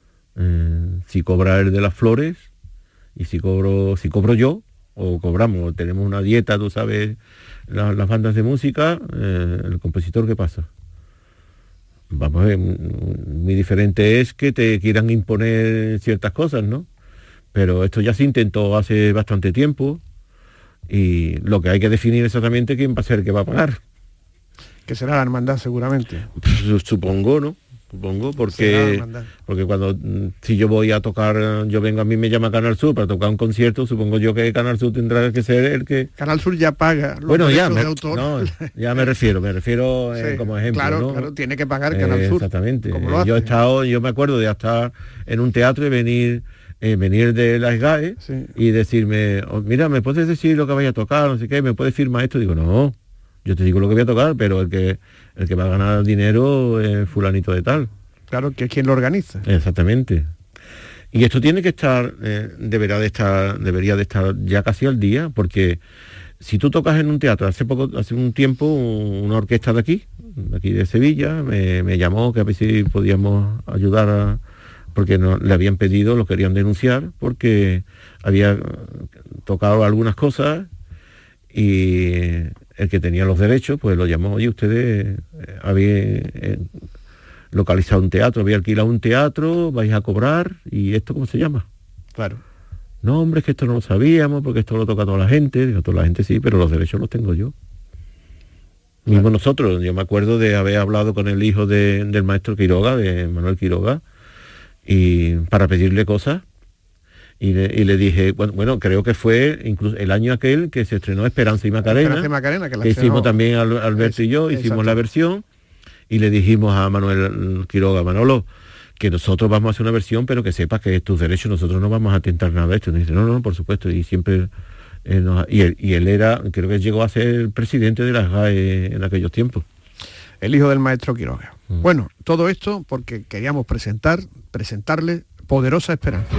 si cobra el de las flores y si cobro yo, o cobramos, tenemos una dieta, tú sabes, las bandas de música, el compositor, ¿qué pasa? Vamos a ver, muy diferente es que te quieran imponer ciertas cosas, ¿no? Pero esto ya se intentó hace bastante tiempo, y lo que hay que definir exactamente quién va a ser el que va a pagar. Que será la hermandad, seguramente. Supongo, ¿no? Supongo, porque cuando si yo voy a tocar, a mí me llama Canal Sur para tocar un concierto, supongo yo que Canal Sur tendrá que ser el que... Canal Sur ya paga los derechos de autor. No, ya me refiero sí, como ejemplo, claro, ¿no? Claro, tiene que pagar Canal Sur. Exactamente. Yo me acuerdo de estar en un teatro y venir de las GAE, sí, y decirme, mira, ¿me puedes decir lo que vaya a tocar? No sé qué, ¿me puedes firmar esto? Digo, no, yo te digo lo que voy a tocar, pero el que va a ganar dinero es fulanito de tal. Claro, que es quien lo organiza. Exactamente. Y esto tiene que estar, debería de estar ya casi al día, porque si tú tocas en un teatro, hace un tiempo, una orquesta de aquí de Sevilla, me llamó que a ver si podíamos ayudar porque le habían pedido, lo querían denunciar, porque había tocado algunas cosas y el que tenía los derechos, pues lo llamó, oye, ustedes habían localizado un teatro, había alquilado un teatro, vais a cobrar, ¿y esto cómo se llama? Claro. No, hombre, es que esto no lo sabíamos, porque esto lo toca toda la gente. Digo, toda la gente sí, pero los derechos los tengo yo. Claro. Mismo nosotros, yo me acuerdo de haber hablado con el hijo del maestro Quiroga, de Manuel Quiroga, y para pedirle cosas, y le dije, bueno, creo que fue incluso el año aquel que se estrenó Esperanza y Macarena, que hicimos también Alberto y yo, hicimos la versión, y le dijimos a Manuel Quiroga, Manolo, que nosotros vamos a hacer una versión, pero que sepas que es tus derechos, nosotros no vamos a atentar nada de esto. Y nos dice, no, por supuesto, y siempre... y él era, creo que llegó a ser el presidente de las GAE en aquellos tiempos. El hijo del maestro Quiroga. Bueno, todo esto porque queríamos presentarle Poderosa Esperanza.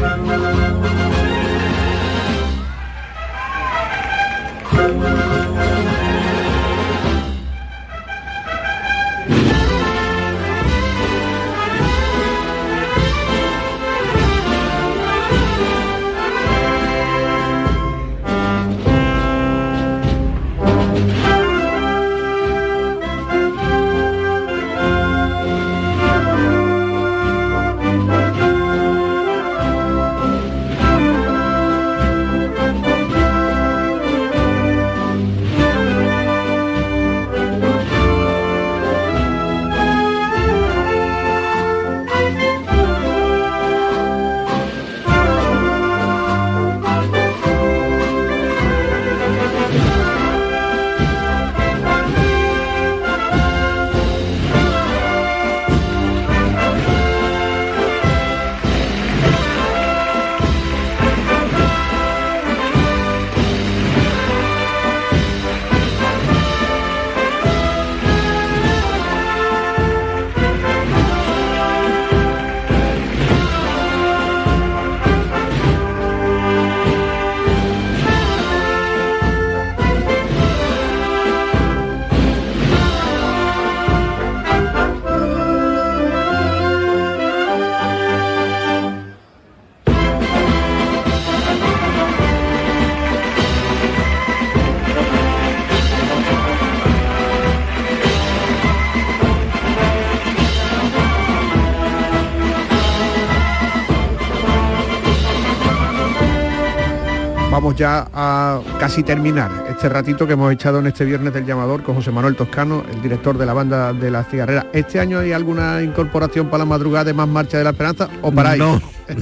Vamos ya a casi terminar este ratito que hemos echado en este viernes del llamador con José Manuel Toscano, el director de la banda de La Cigarrera. ¿Este año hay alguna incorporación para la madrugada de Más Marcha de la Esperanza o para ahí?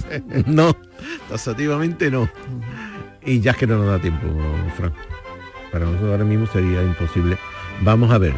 No, taxativamente no. Y ya es que no nos da tiempo, Fran. Para nosotros ahora mismo sería imposible. Vamos a ver.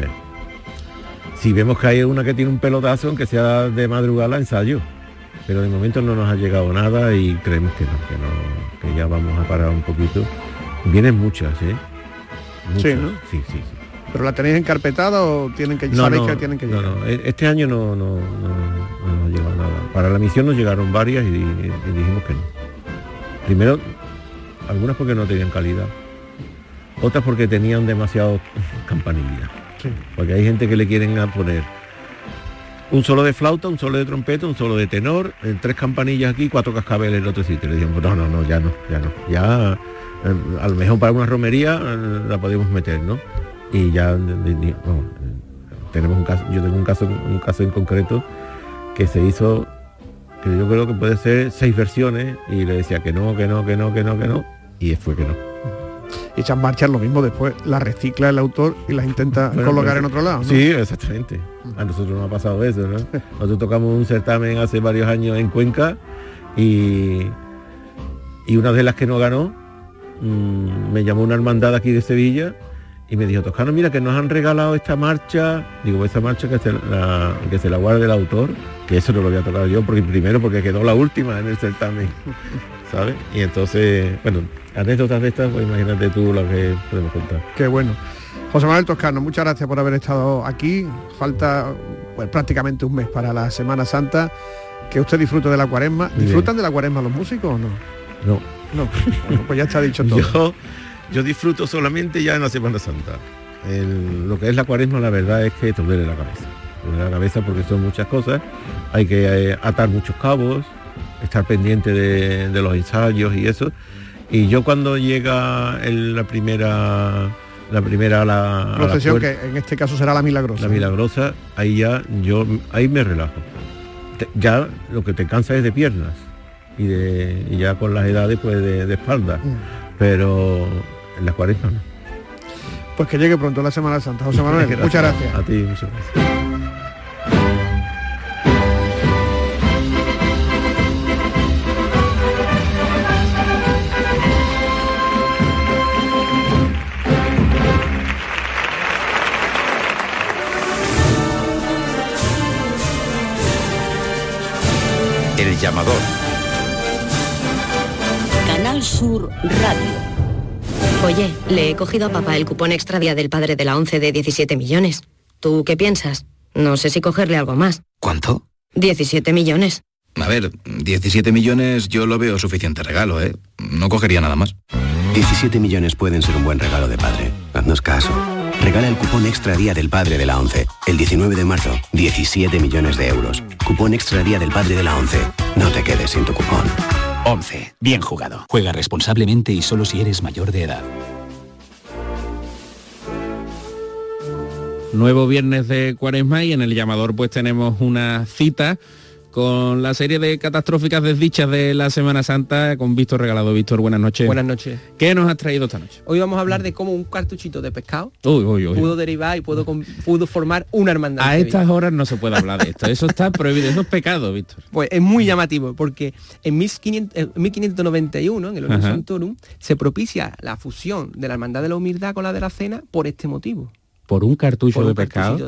Si vemos que hay una que tiene un pelotazo, aunque sea de madrugada, la ensayo. Pero de momento no nos ha llegado nada y creemos que ya vamos a parar un poquito. Vienen muchas, Muchas. Sí, ¿no? Sí. ¿Pero la tenéis encarpetada o tienen que sabéis que tienen que llegar? No, este año no nos ha llegado nada. Para la misión nos llegaron varias y dijimos que no. Primero, algunas porque no tenían calidad, otras porque tenían demasiado campanillas. Sí. Porque hay gente que le quieren poner un solo de flauta, un solo de trompeta, un solo de tenor, 3 campanillas aquí, 4 cascabeles en el otro sitio. Le dijimos, no, ya no. Ya a lo mejor para una romería la podemos meter, ¿no? Y ya tenemos un caso, yo tengo un caso en concreto que se hizo, que yo creo que puede ser 6 versiones, y le decía que no, y fue que no. Y echas marchas lo mismo después, la recicla el autor y las intenta colocar en otro lado, ¿no? Sí, exactamente. A nosotros nos ha pasado eso, ¿no? Nosotros tocamos un certamen hace varios años en Cuenca y una de las que no ganó, me llamó una hermandad aquí de Sevilla y me dijo, Toscano, mira que nos han regalado esta marcha. Digo, esa marcha que se la guarde el autor, que eso no lo voy a tocar yo, porque quedó la última en el certamen, ¿sabes? Y entonces, bueno, anécdotas de estas, pues imagínate tú lo que podemos contar. Qué bueno. José Manuel Toscano, muchas gracias por haber estado aquí. Falta pues prácticamente un mes para la Semana Santa. Que usted disfrute de la Cuaresma. ¿Disfrutan de la Cuaresma los músicos o no? No. Bueno, pues ya está dicho todo. Yo disfruto solamente ya en la Semana Santa. Lo que es la Cuaresma, la verdad es que te duele la cabeza. Te duele la cabeza porque son muchas cosas. Hay que atar muchos cabos, estar pendiente de los ensayos y eso. Y yo cuando llega la primera procesión, que en este caso será la Milagrosa. La Milagrosa, ahí me relajo. Ya lo que te cansa es de piernas y ya con las edades pues de espalda. Pero en la Cuaresma no. Pues que llegue pronto la Semana Santa. José Manuel, muchas gracias. A ti, muchas gracias. El llamador. Canal Sur Radio. Oye, le he cogido a papá el cupón extra día del padre de la 11 de 17 millones. ¿Tú qué piensas? No sé si cogerle algo más. ¿Cuánto? 17 millones. A ver, 17 millones yo lo veo suficiente regalo, ¿eh? No cogería nada más. 17 millones pueden ser un buen regalo de padre. Haznos caso. Regala el cupón extra día del padre de la 11. El 19 de marzo, 17 millones de euros. Cupón extra día del padre de la 11. No te quedes sin tu cupón. 11. Bien jugado. Juega responsablemente y solo si eres mayor de edad. Nuevo viernes de Cuaresma y en el llamador pues tenemos una cita con la serie de catastróficas desdichas de la Semana Santa con Víctor Regalado. Víctor, buenas noches. Buenas noches. ¿Qué nos has traído esta noche? Hoy vamos a hablar de cómo un cartuchito de pescado pudo derivar y pudo formar una hermandad. A estas horas no se puede hablar de esto. Eso está prohibido, eso es pecado, Víctor. Pues es muy llamativo porque en 1591, en el Union Santorum, se propicia la fusión de la Hermandad de la Humildad con la de la Cena por este motivo. ¿Por un cartucho de pescado?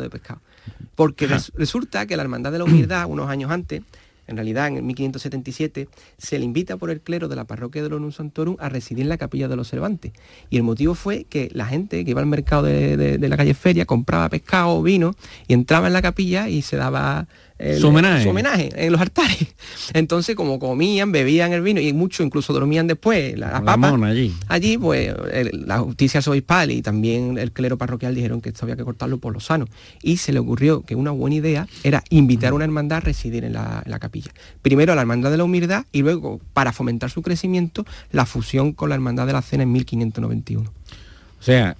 Porque resulta que la Hermandad de la Humildad, unos años antes, en realidad en el 1577, se le invita por el clero de la parroquia del Union Santorum a residir en la capilla de los Cervantes. Y el motivo fue que la gente que iba al mercado de la calle Feria compraba pescado o vino y entraba en la capilla y se daba su homenaje en los altares. Entonces, como comían, bebían el vino y muchos incluso dormían después la papa allí pues la justicia arzobispal y también el clero parroquial dijeron que esto había que cortarlo por lo sano, y se le ocurrió que una buena idea era invitar a una hermandad a residir en la capilla. Primero a la Hermandad de la Humildad y luego, para fomentar su crecimiento, la fusión con la Hermandad de la Cena en 1591. O sea,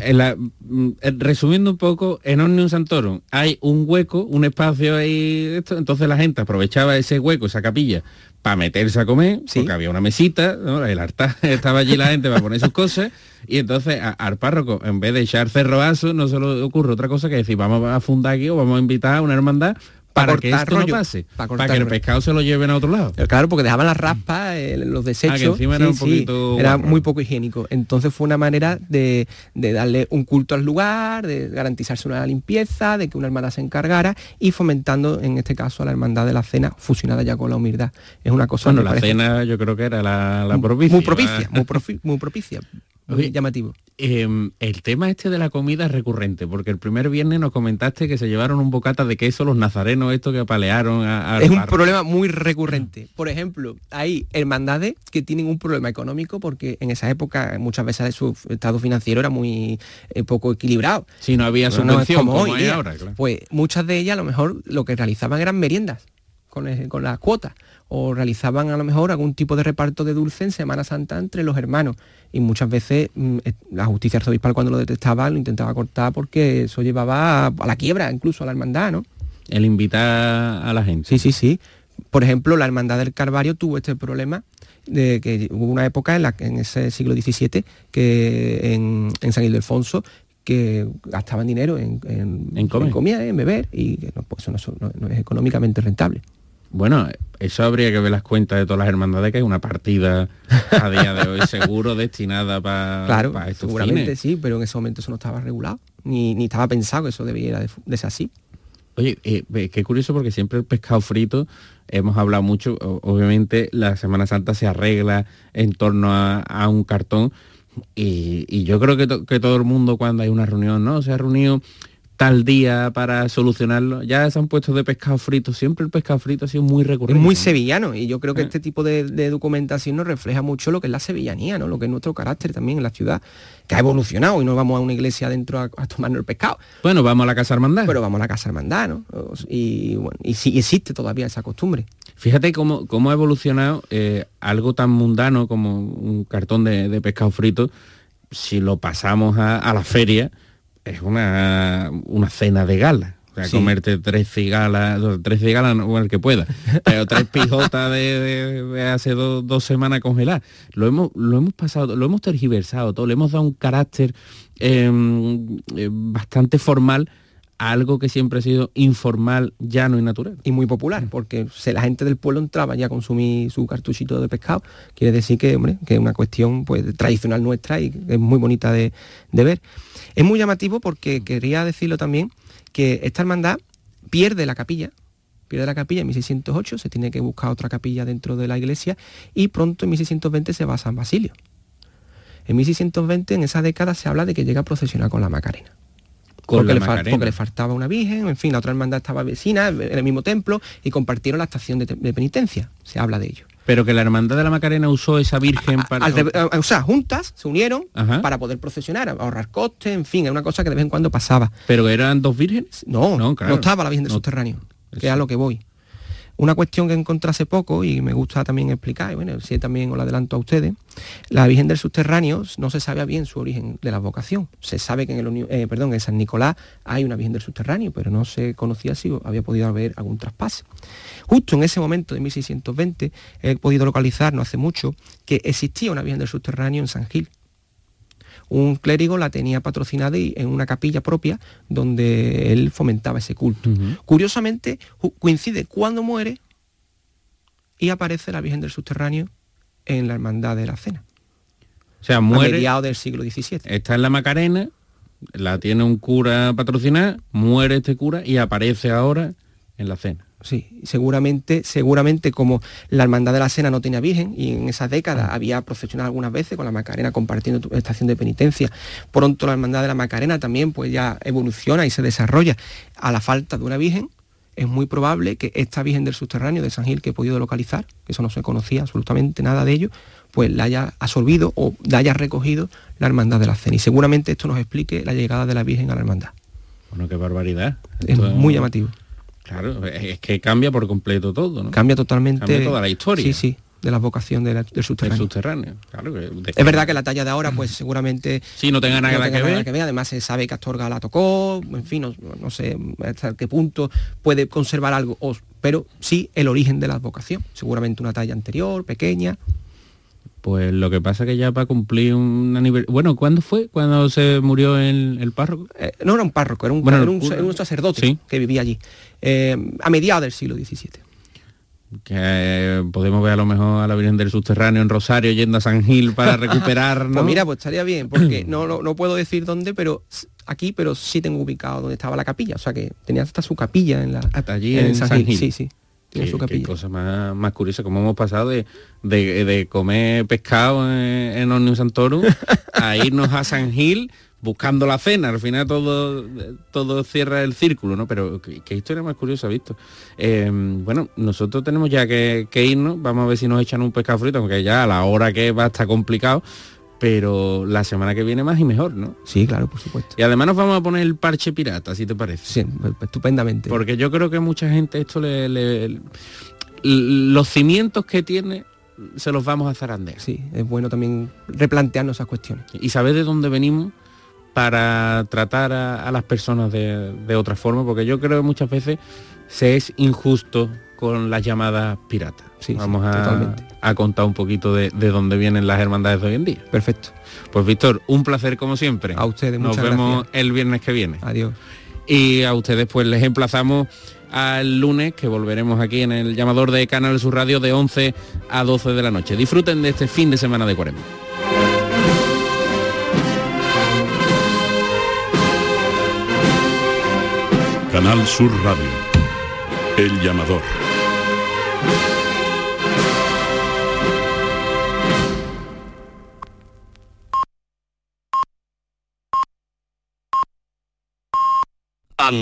resumiendo un poco, en Omnium Santorum hay un hueco, un espacio ahí, entonces la gente aprovechaba ese hueco, esa capilla, para meterse a comer, porque había una mesita, ¿no? El altar, estaba allí la gente para poner sus cosas, y entonces al párroco, en vez de echar cerroazo, no se le ocurre otra cosa que decir, vamos a fundar aquí o vamos a invitar a una hermandad para que esto no pase, para que el pescado se lo lleven a otro lado. Claro, porque dejaban las raspas, los desechos. Que encima era un poquito era muy poco higiénico. Entonces fue una manera de darle un culto al lugar, de garantizarse una limpieza, de que una hermandad se encargara y fomentando, en este caso, a la Hermandad de la Cena, fusionada ya con la humildad. Es una cosa... Bueno, la cena yo creo que era la propicia. Muy propicia. Muy llamativo. El tema este de la comida es recurrente, porque el primer viernes nos comentaste que se llevaron un bocata de queso los nazarenos, esto que apalearon es un problema muy recurrente. Por ejemplo, hay hermandades que tienen un problema económico porque en esa época muchas veces su estado financiero era muy poco equilibrado. Si no había subvención como hay ahora, claro. Pues muchas de ellas a lo mejor lo que realizaban eran meriendas con las cuotas, o realizaban a lo mejor algún tipo de reparto de dulce en Semana Santa entre los hermanos, y muchas veces la justicia arzobispal, cuando lo detectaba, lo intentaba cortar porque eso llevaba a la quiebra, incluso a la hermandad, ¿no? El invitar a la gente. Sí. Por ejemplo, la Hermandad del Calvario tuvo este problema de que hubo una época en ese siglo XVII que en San Ildefonso que gastaban dinero en comida, en beber, y que pues eso no es económicamente rentable. Bueno, eso habría que ver las cuentas de todas las hermandades, que hay una partida a día de hoy seguro destinada para estos seguramente fines. Sí, pero en ese momento eso no estaba regulado, ni estaba pensado que eso debiera de ser así. Oye, qué curioso, porque siempre el pescado frito, hemos hablado mucho, obviamente la Semana Santa se arregla en torno a un cartón, y yo creo que todo el mundo, cuando hay una reunión, ¿no? Se ha reunido tal día para solucionarlo, ya se han puesto de pescado frito. Siempre el pescado frito ha sido muy recurrente. Es muy sevillano, y yo creo que este tipo de documentación nos refleja mucho lo que es la sevillanía, ¿no? Lo que es nuestro carácter también en la ciudad, que ha evolucionado, y no vamos a una iglesia adentro a tomarnos el pescado. Bueno, vamos a la Casa Hermandad. Pero vamos a la Casa Hermandad, ¿no? Y sí existe todavía esa costumbre. Fíjate cómo ha evolucionado algo tan mundano como un cartón de pescado frito. Si lo pasamos a la feria, es una cena de gala. O sea, comerte 3 cigalas, o el que pueda, pero 3 pijotas de hace 2 semanas congeladas. Lo hemos pasado, lo hemos tergiversado todo, le hemos dado un carácter bastante formal a algo que siempre ha sido informal, llano y natural. Y muy popular, porque si la gente del pueblo entraba ya a consumir su cartuchito de pescado, quiere decir que es una cuestión pues tradicional nuestra y es muy bonita de ver. Es muy llamativo porque quería decirlo también, que esta hermandad pierde la capilla pierde la capilla en 1608, se tiene que buscar otra capilla dentro de la iglesia y pronto en 1620 se va a San Basilio. En 1620, en esa década, se habla de que llega a procesionar con la Macarena. Porque le faltaba una virgen, en fin, la otra hermandad estaba vecina, en el mismo templo, y compartieron la estación de penitencia. Se habla de ello. Pero que la hermandad de la Macarena usó esa virgen para... O sea, juntas se unieron para poder procesionar, ahorrar costes, en fin, es una cosa que de vez en cuando pasaba. ¿Pero eran dos vírgenes? No, claro. No estaba la Virgen del Subterráneo, que es a lo que voy. Una cuestión que encontré hace poco y me gusta también explicar, y bueno, si también os lo adelanto a ustedes, la Virgen del Subterráneo no se sabe bien su origen de la vocación. Se sabe que en San Nicolás hay una Virgen del Subterráneo, pero no se conocía si había podido haber algún traspase. Justo en ese momento de 1620 he podido localizar, no hace mucho, que existía una Virgen del Subterráneo en San Gil. Un clérigo la tenía patrocinada en una capilla propia donde él fomentaba ese culto. Curiosamente, coincide cuando muere y aparece la Virgen del Subterráneo en la Hermandad de la Cena. O sea, muere... A mediados del siglo XVII. Está en la Macarena, la tiene un cura patrocinada, muere este cura y aparece ahora en la Cena. Sí, seguramente como la Hermandad de la Cena no tenía virgen y en esa década había procesionado algunas veces con la Macarena compartiendo estación de penitencia, pronto la Hermandad de la Macarena también pues ya evoluciona y se desarrolla. A la falta de una virgen es muy probable que esta Virgen del Subterráneo de San Gil que he podido localizar, que eso no se conocía absolutamente nada de ello, pues la haya absorbido o la haya recogido la Hermandad de la Cena, y seguramente esto nos explique la llegada de la Virgen a la Hermandad. Bueno, qué barbaridad. Es muy llamativo. Claro, es que cambia por completo todo, ¿no? Cambia totalmente. Cambia toda la historia. Sí, de la vocación del subterráneo. El subterráneo, claro. Es verdad que la talla de ahora, pues seguramente... Sí, no tenga nada que ver. Además se sabe que Astorga la tocó, en fin, no sé hasta qué punto puede conservar algo, pero sí el origen de la vocación. Seguramente una talla anterior, pequeña. Pues lo que pasa que ya para cumplir un aniversario... Bueno, ¿cuándo fue? ¿Cuándo se murió el párroco? No era un párroco, era un sacerdote, ¿sí?, que vivía allí. A mediados del siglo XVII. Que podemos ver a lo mejor a la Virgen del Subterráneo en Rosario yendo a San Gil para recuperar, ¿no? Pues mira, pues estaría bien, porque no puedo decir dónde, pero sí tengo ubicado dónde estaba la capilla. O sea que tenía hasta su capilla en la... Hasta allí en San Gil. Sí. Qué cosa más curiosa, como hemos pasado de comer pescado en Omnium Santorum a irnos a San Gil buscando la cena. Al final todo cierra el círculo, ¿no? Pero qué historia más curiosa, visto. Bueno, nosotros tenemos ya que irnos, vamos a ver si nos echan un pescado frito, aunque ya a la hora que va a estar complicado, pero la semana que viene más y mejor, ¿no? Sí, claro, por supuesto. Y además nos vamos a poner el parche pirata, si te parece. Sí, estupendamente. Porque yo creo que mucha gente esto los cimientos que tiene se los vamos a zarandear. Sí, es bueno también replantearnos esas cuestiones. Y saber de dónde venimos para tratar a las personas de otra forma, porque yo creo que muchas veces se es injusto con las llamadas piratas. Sí, vamos totalmente. A contar un poquito de dónde vienen las hermandades de hoy en día. Perfecto. Pues Víctor, un placer como siempre. A ustedes, muchas gracias. Nos vemos el viernes que viene. Adiós. Y a ustedes pues les emplazamos al lunes, que volveremos aquí en el llamador de Canal Sur Radio de 11 a 12 de la noche. Disfruten de este fin de semana de Cuaresma. Canal Sur Radio, El Llamador.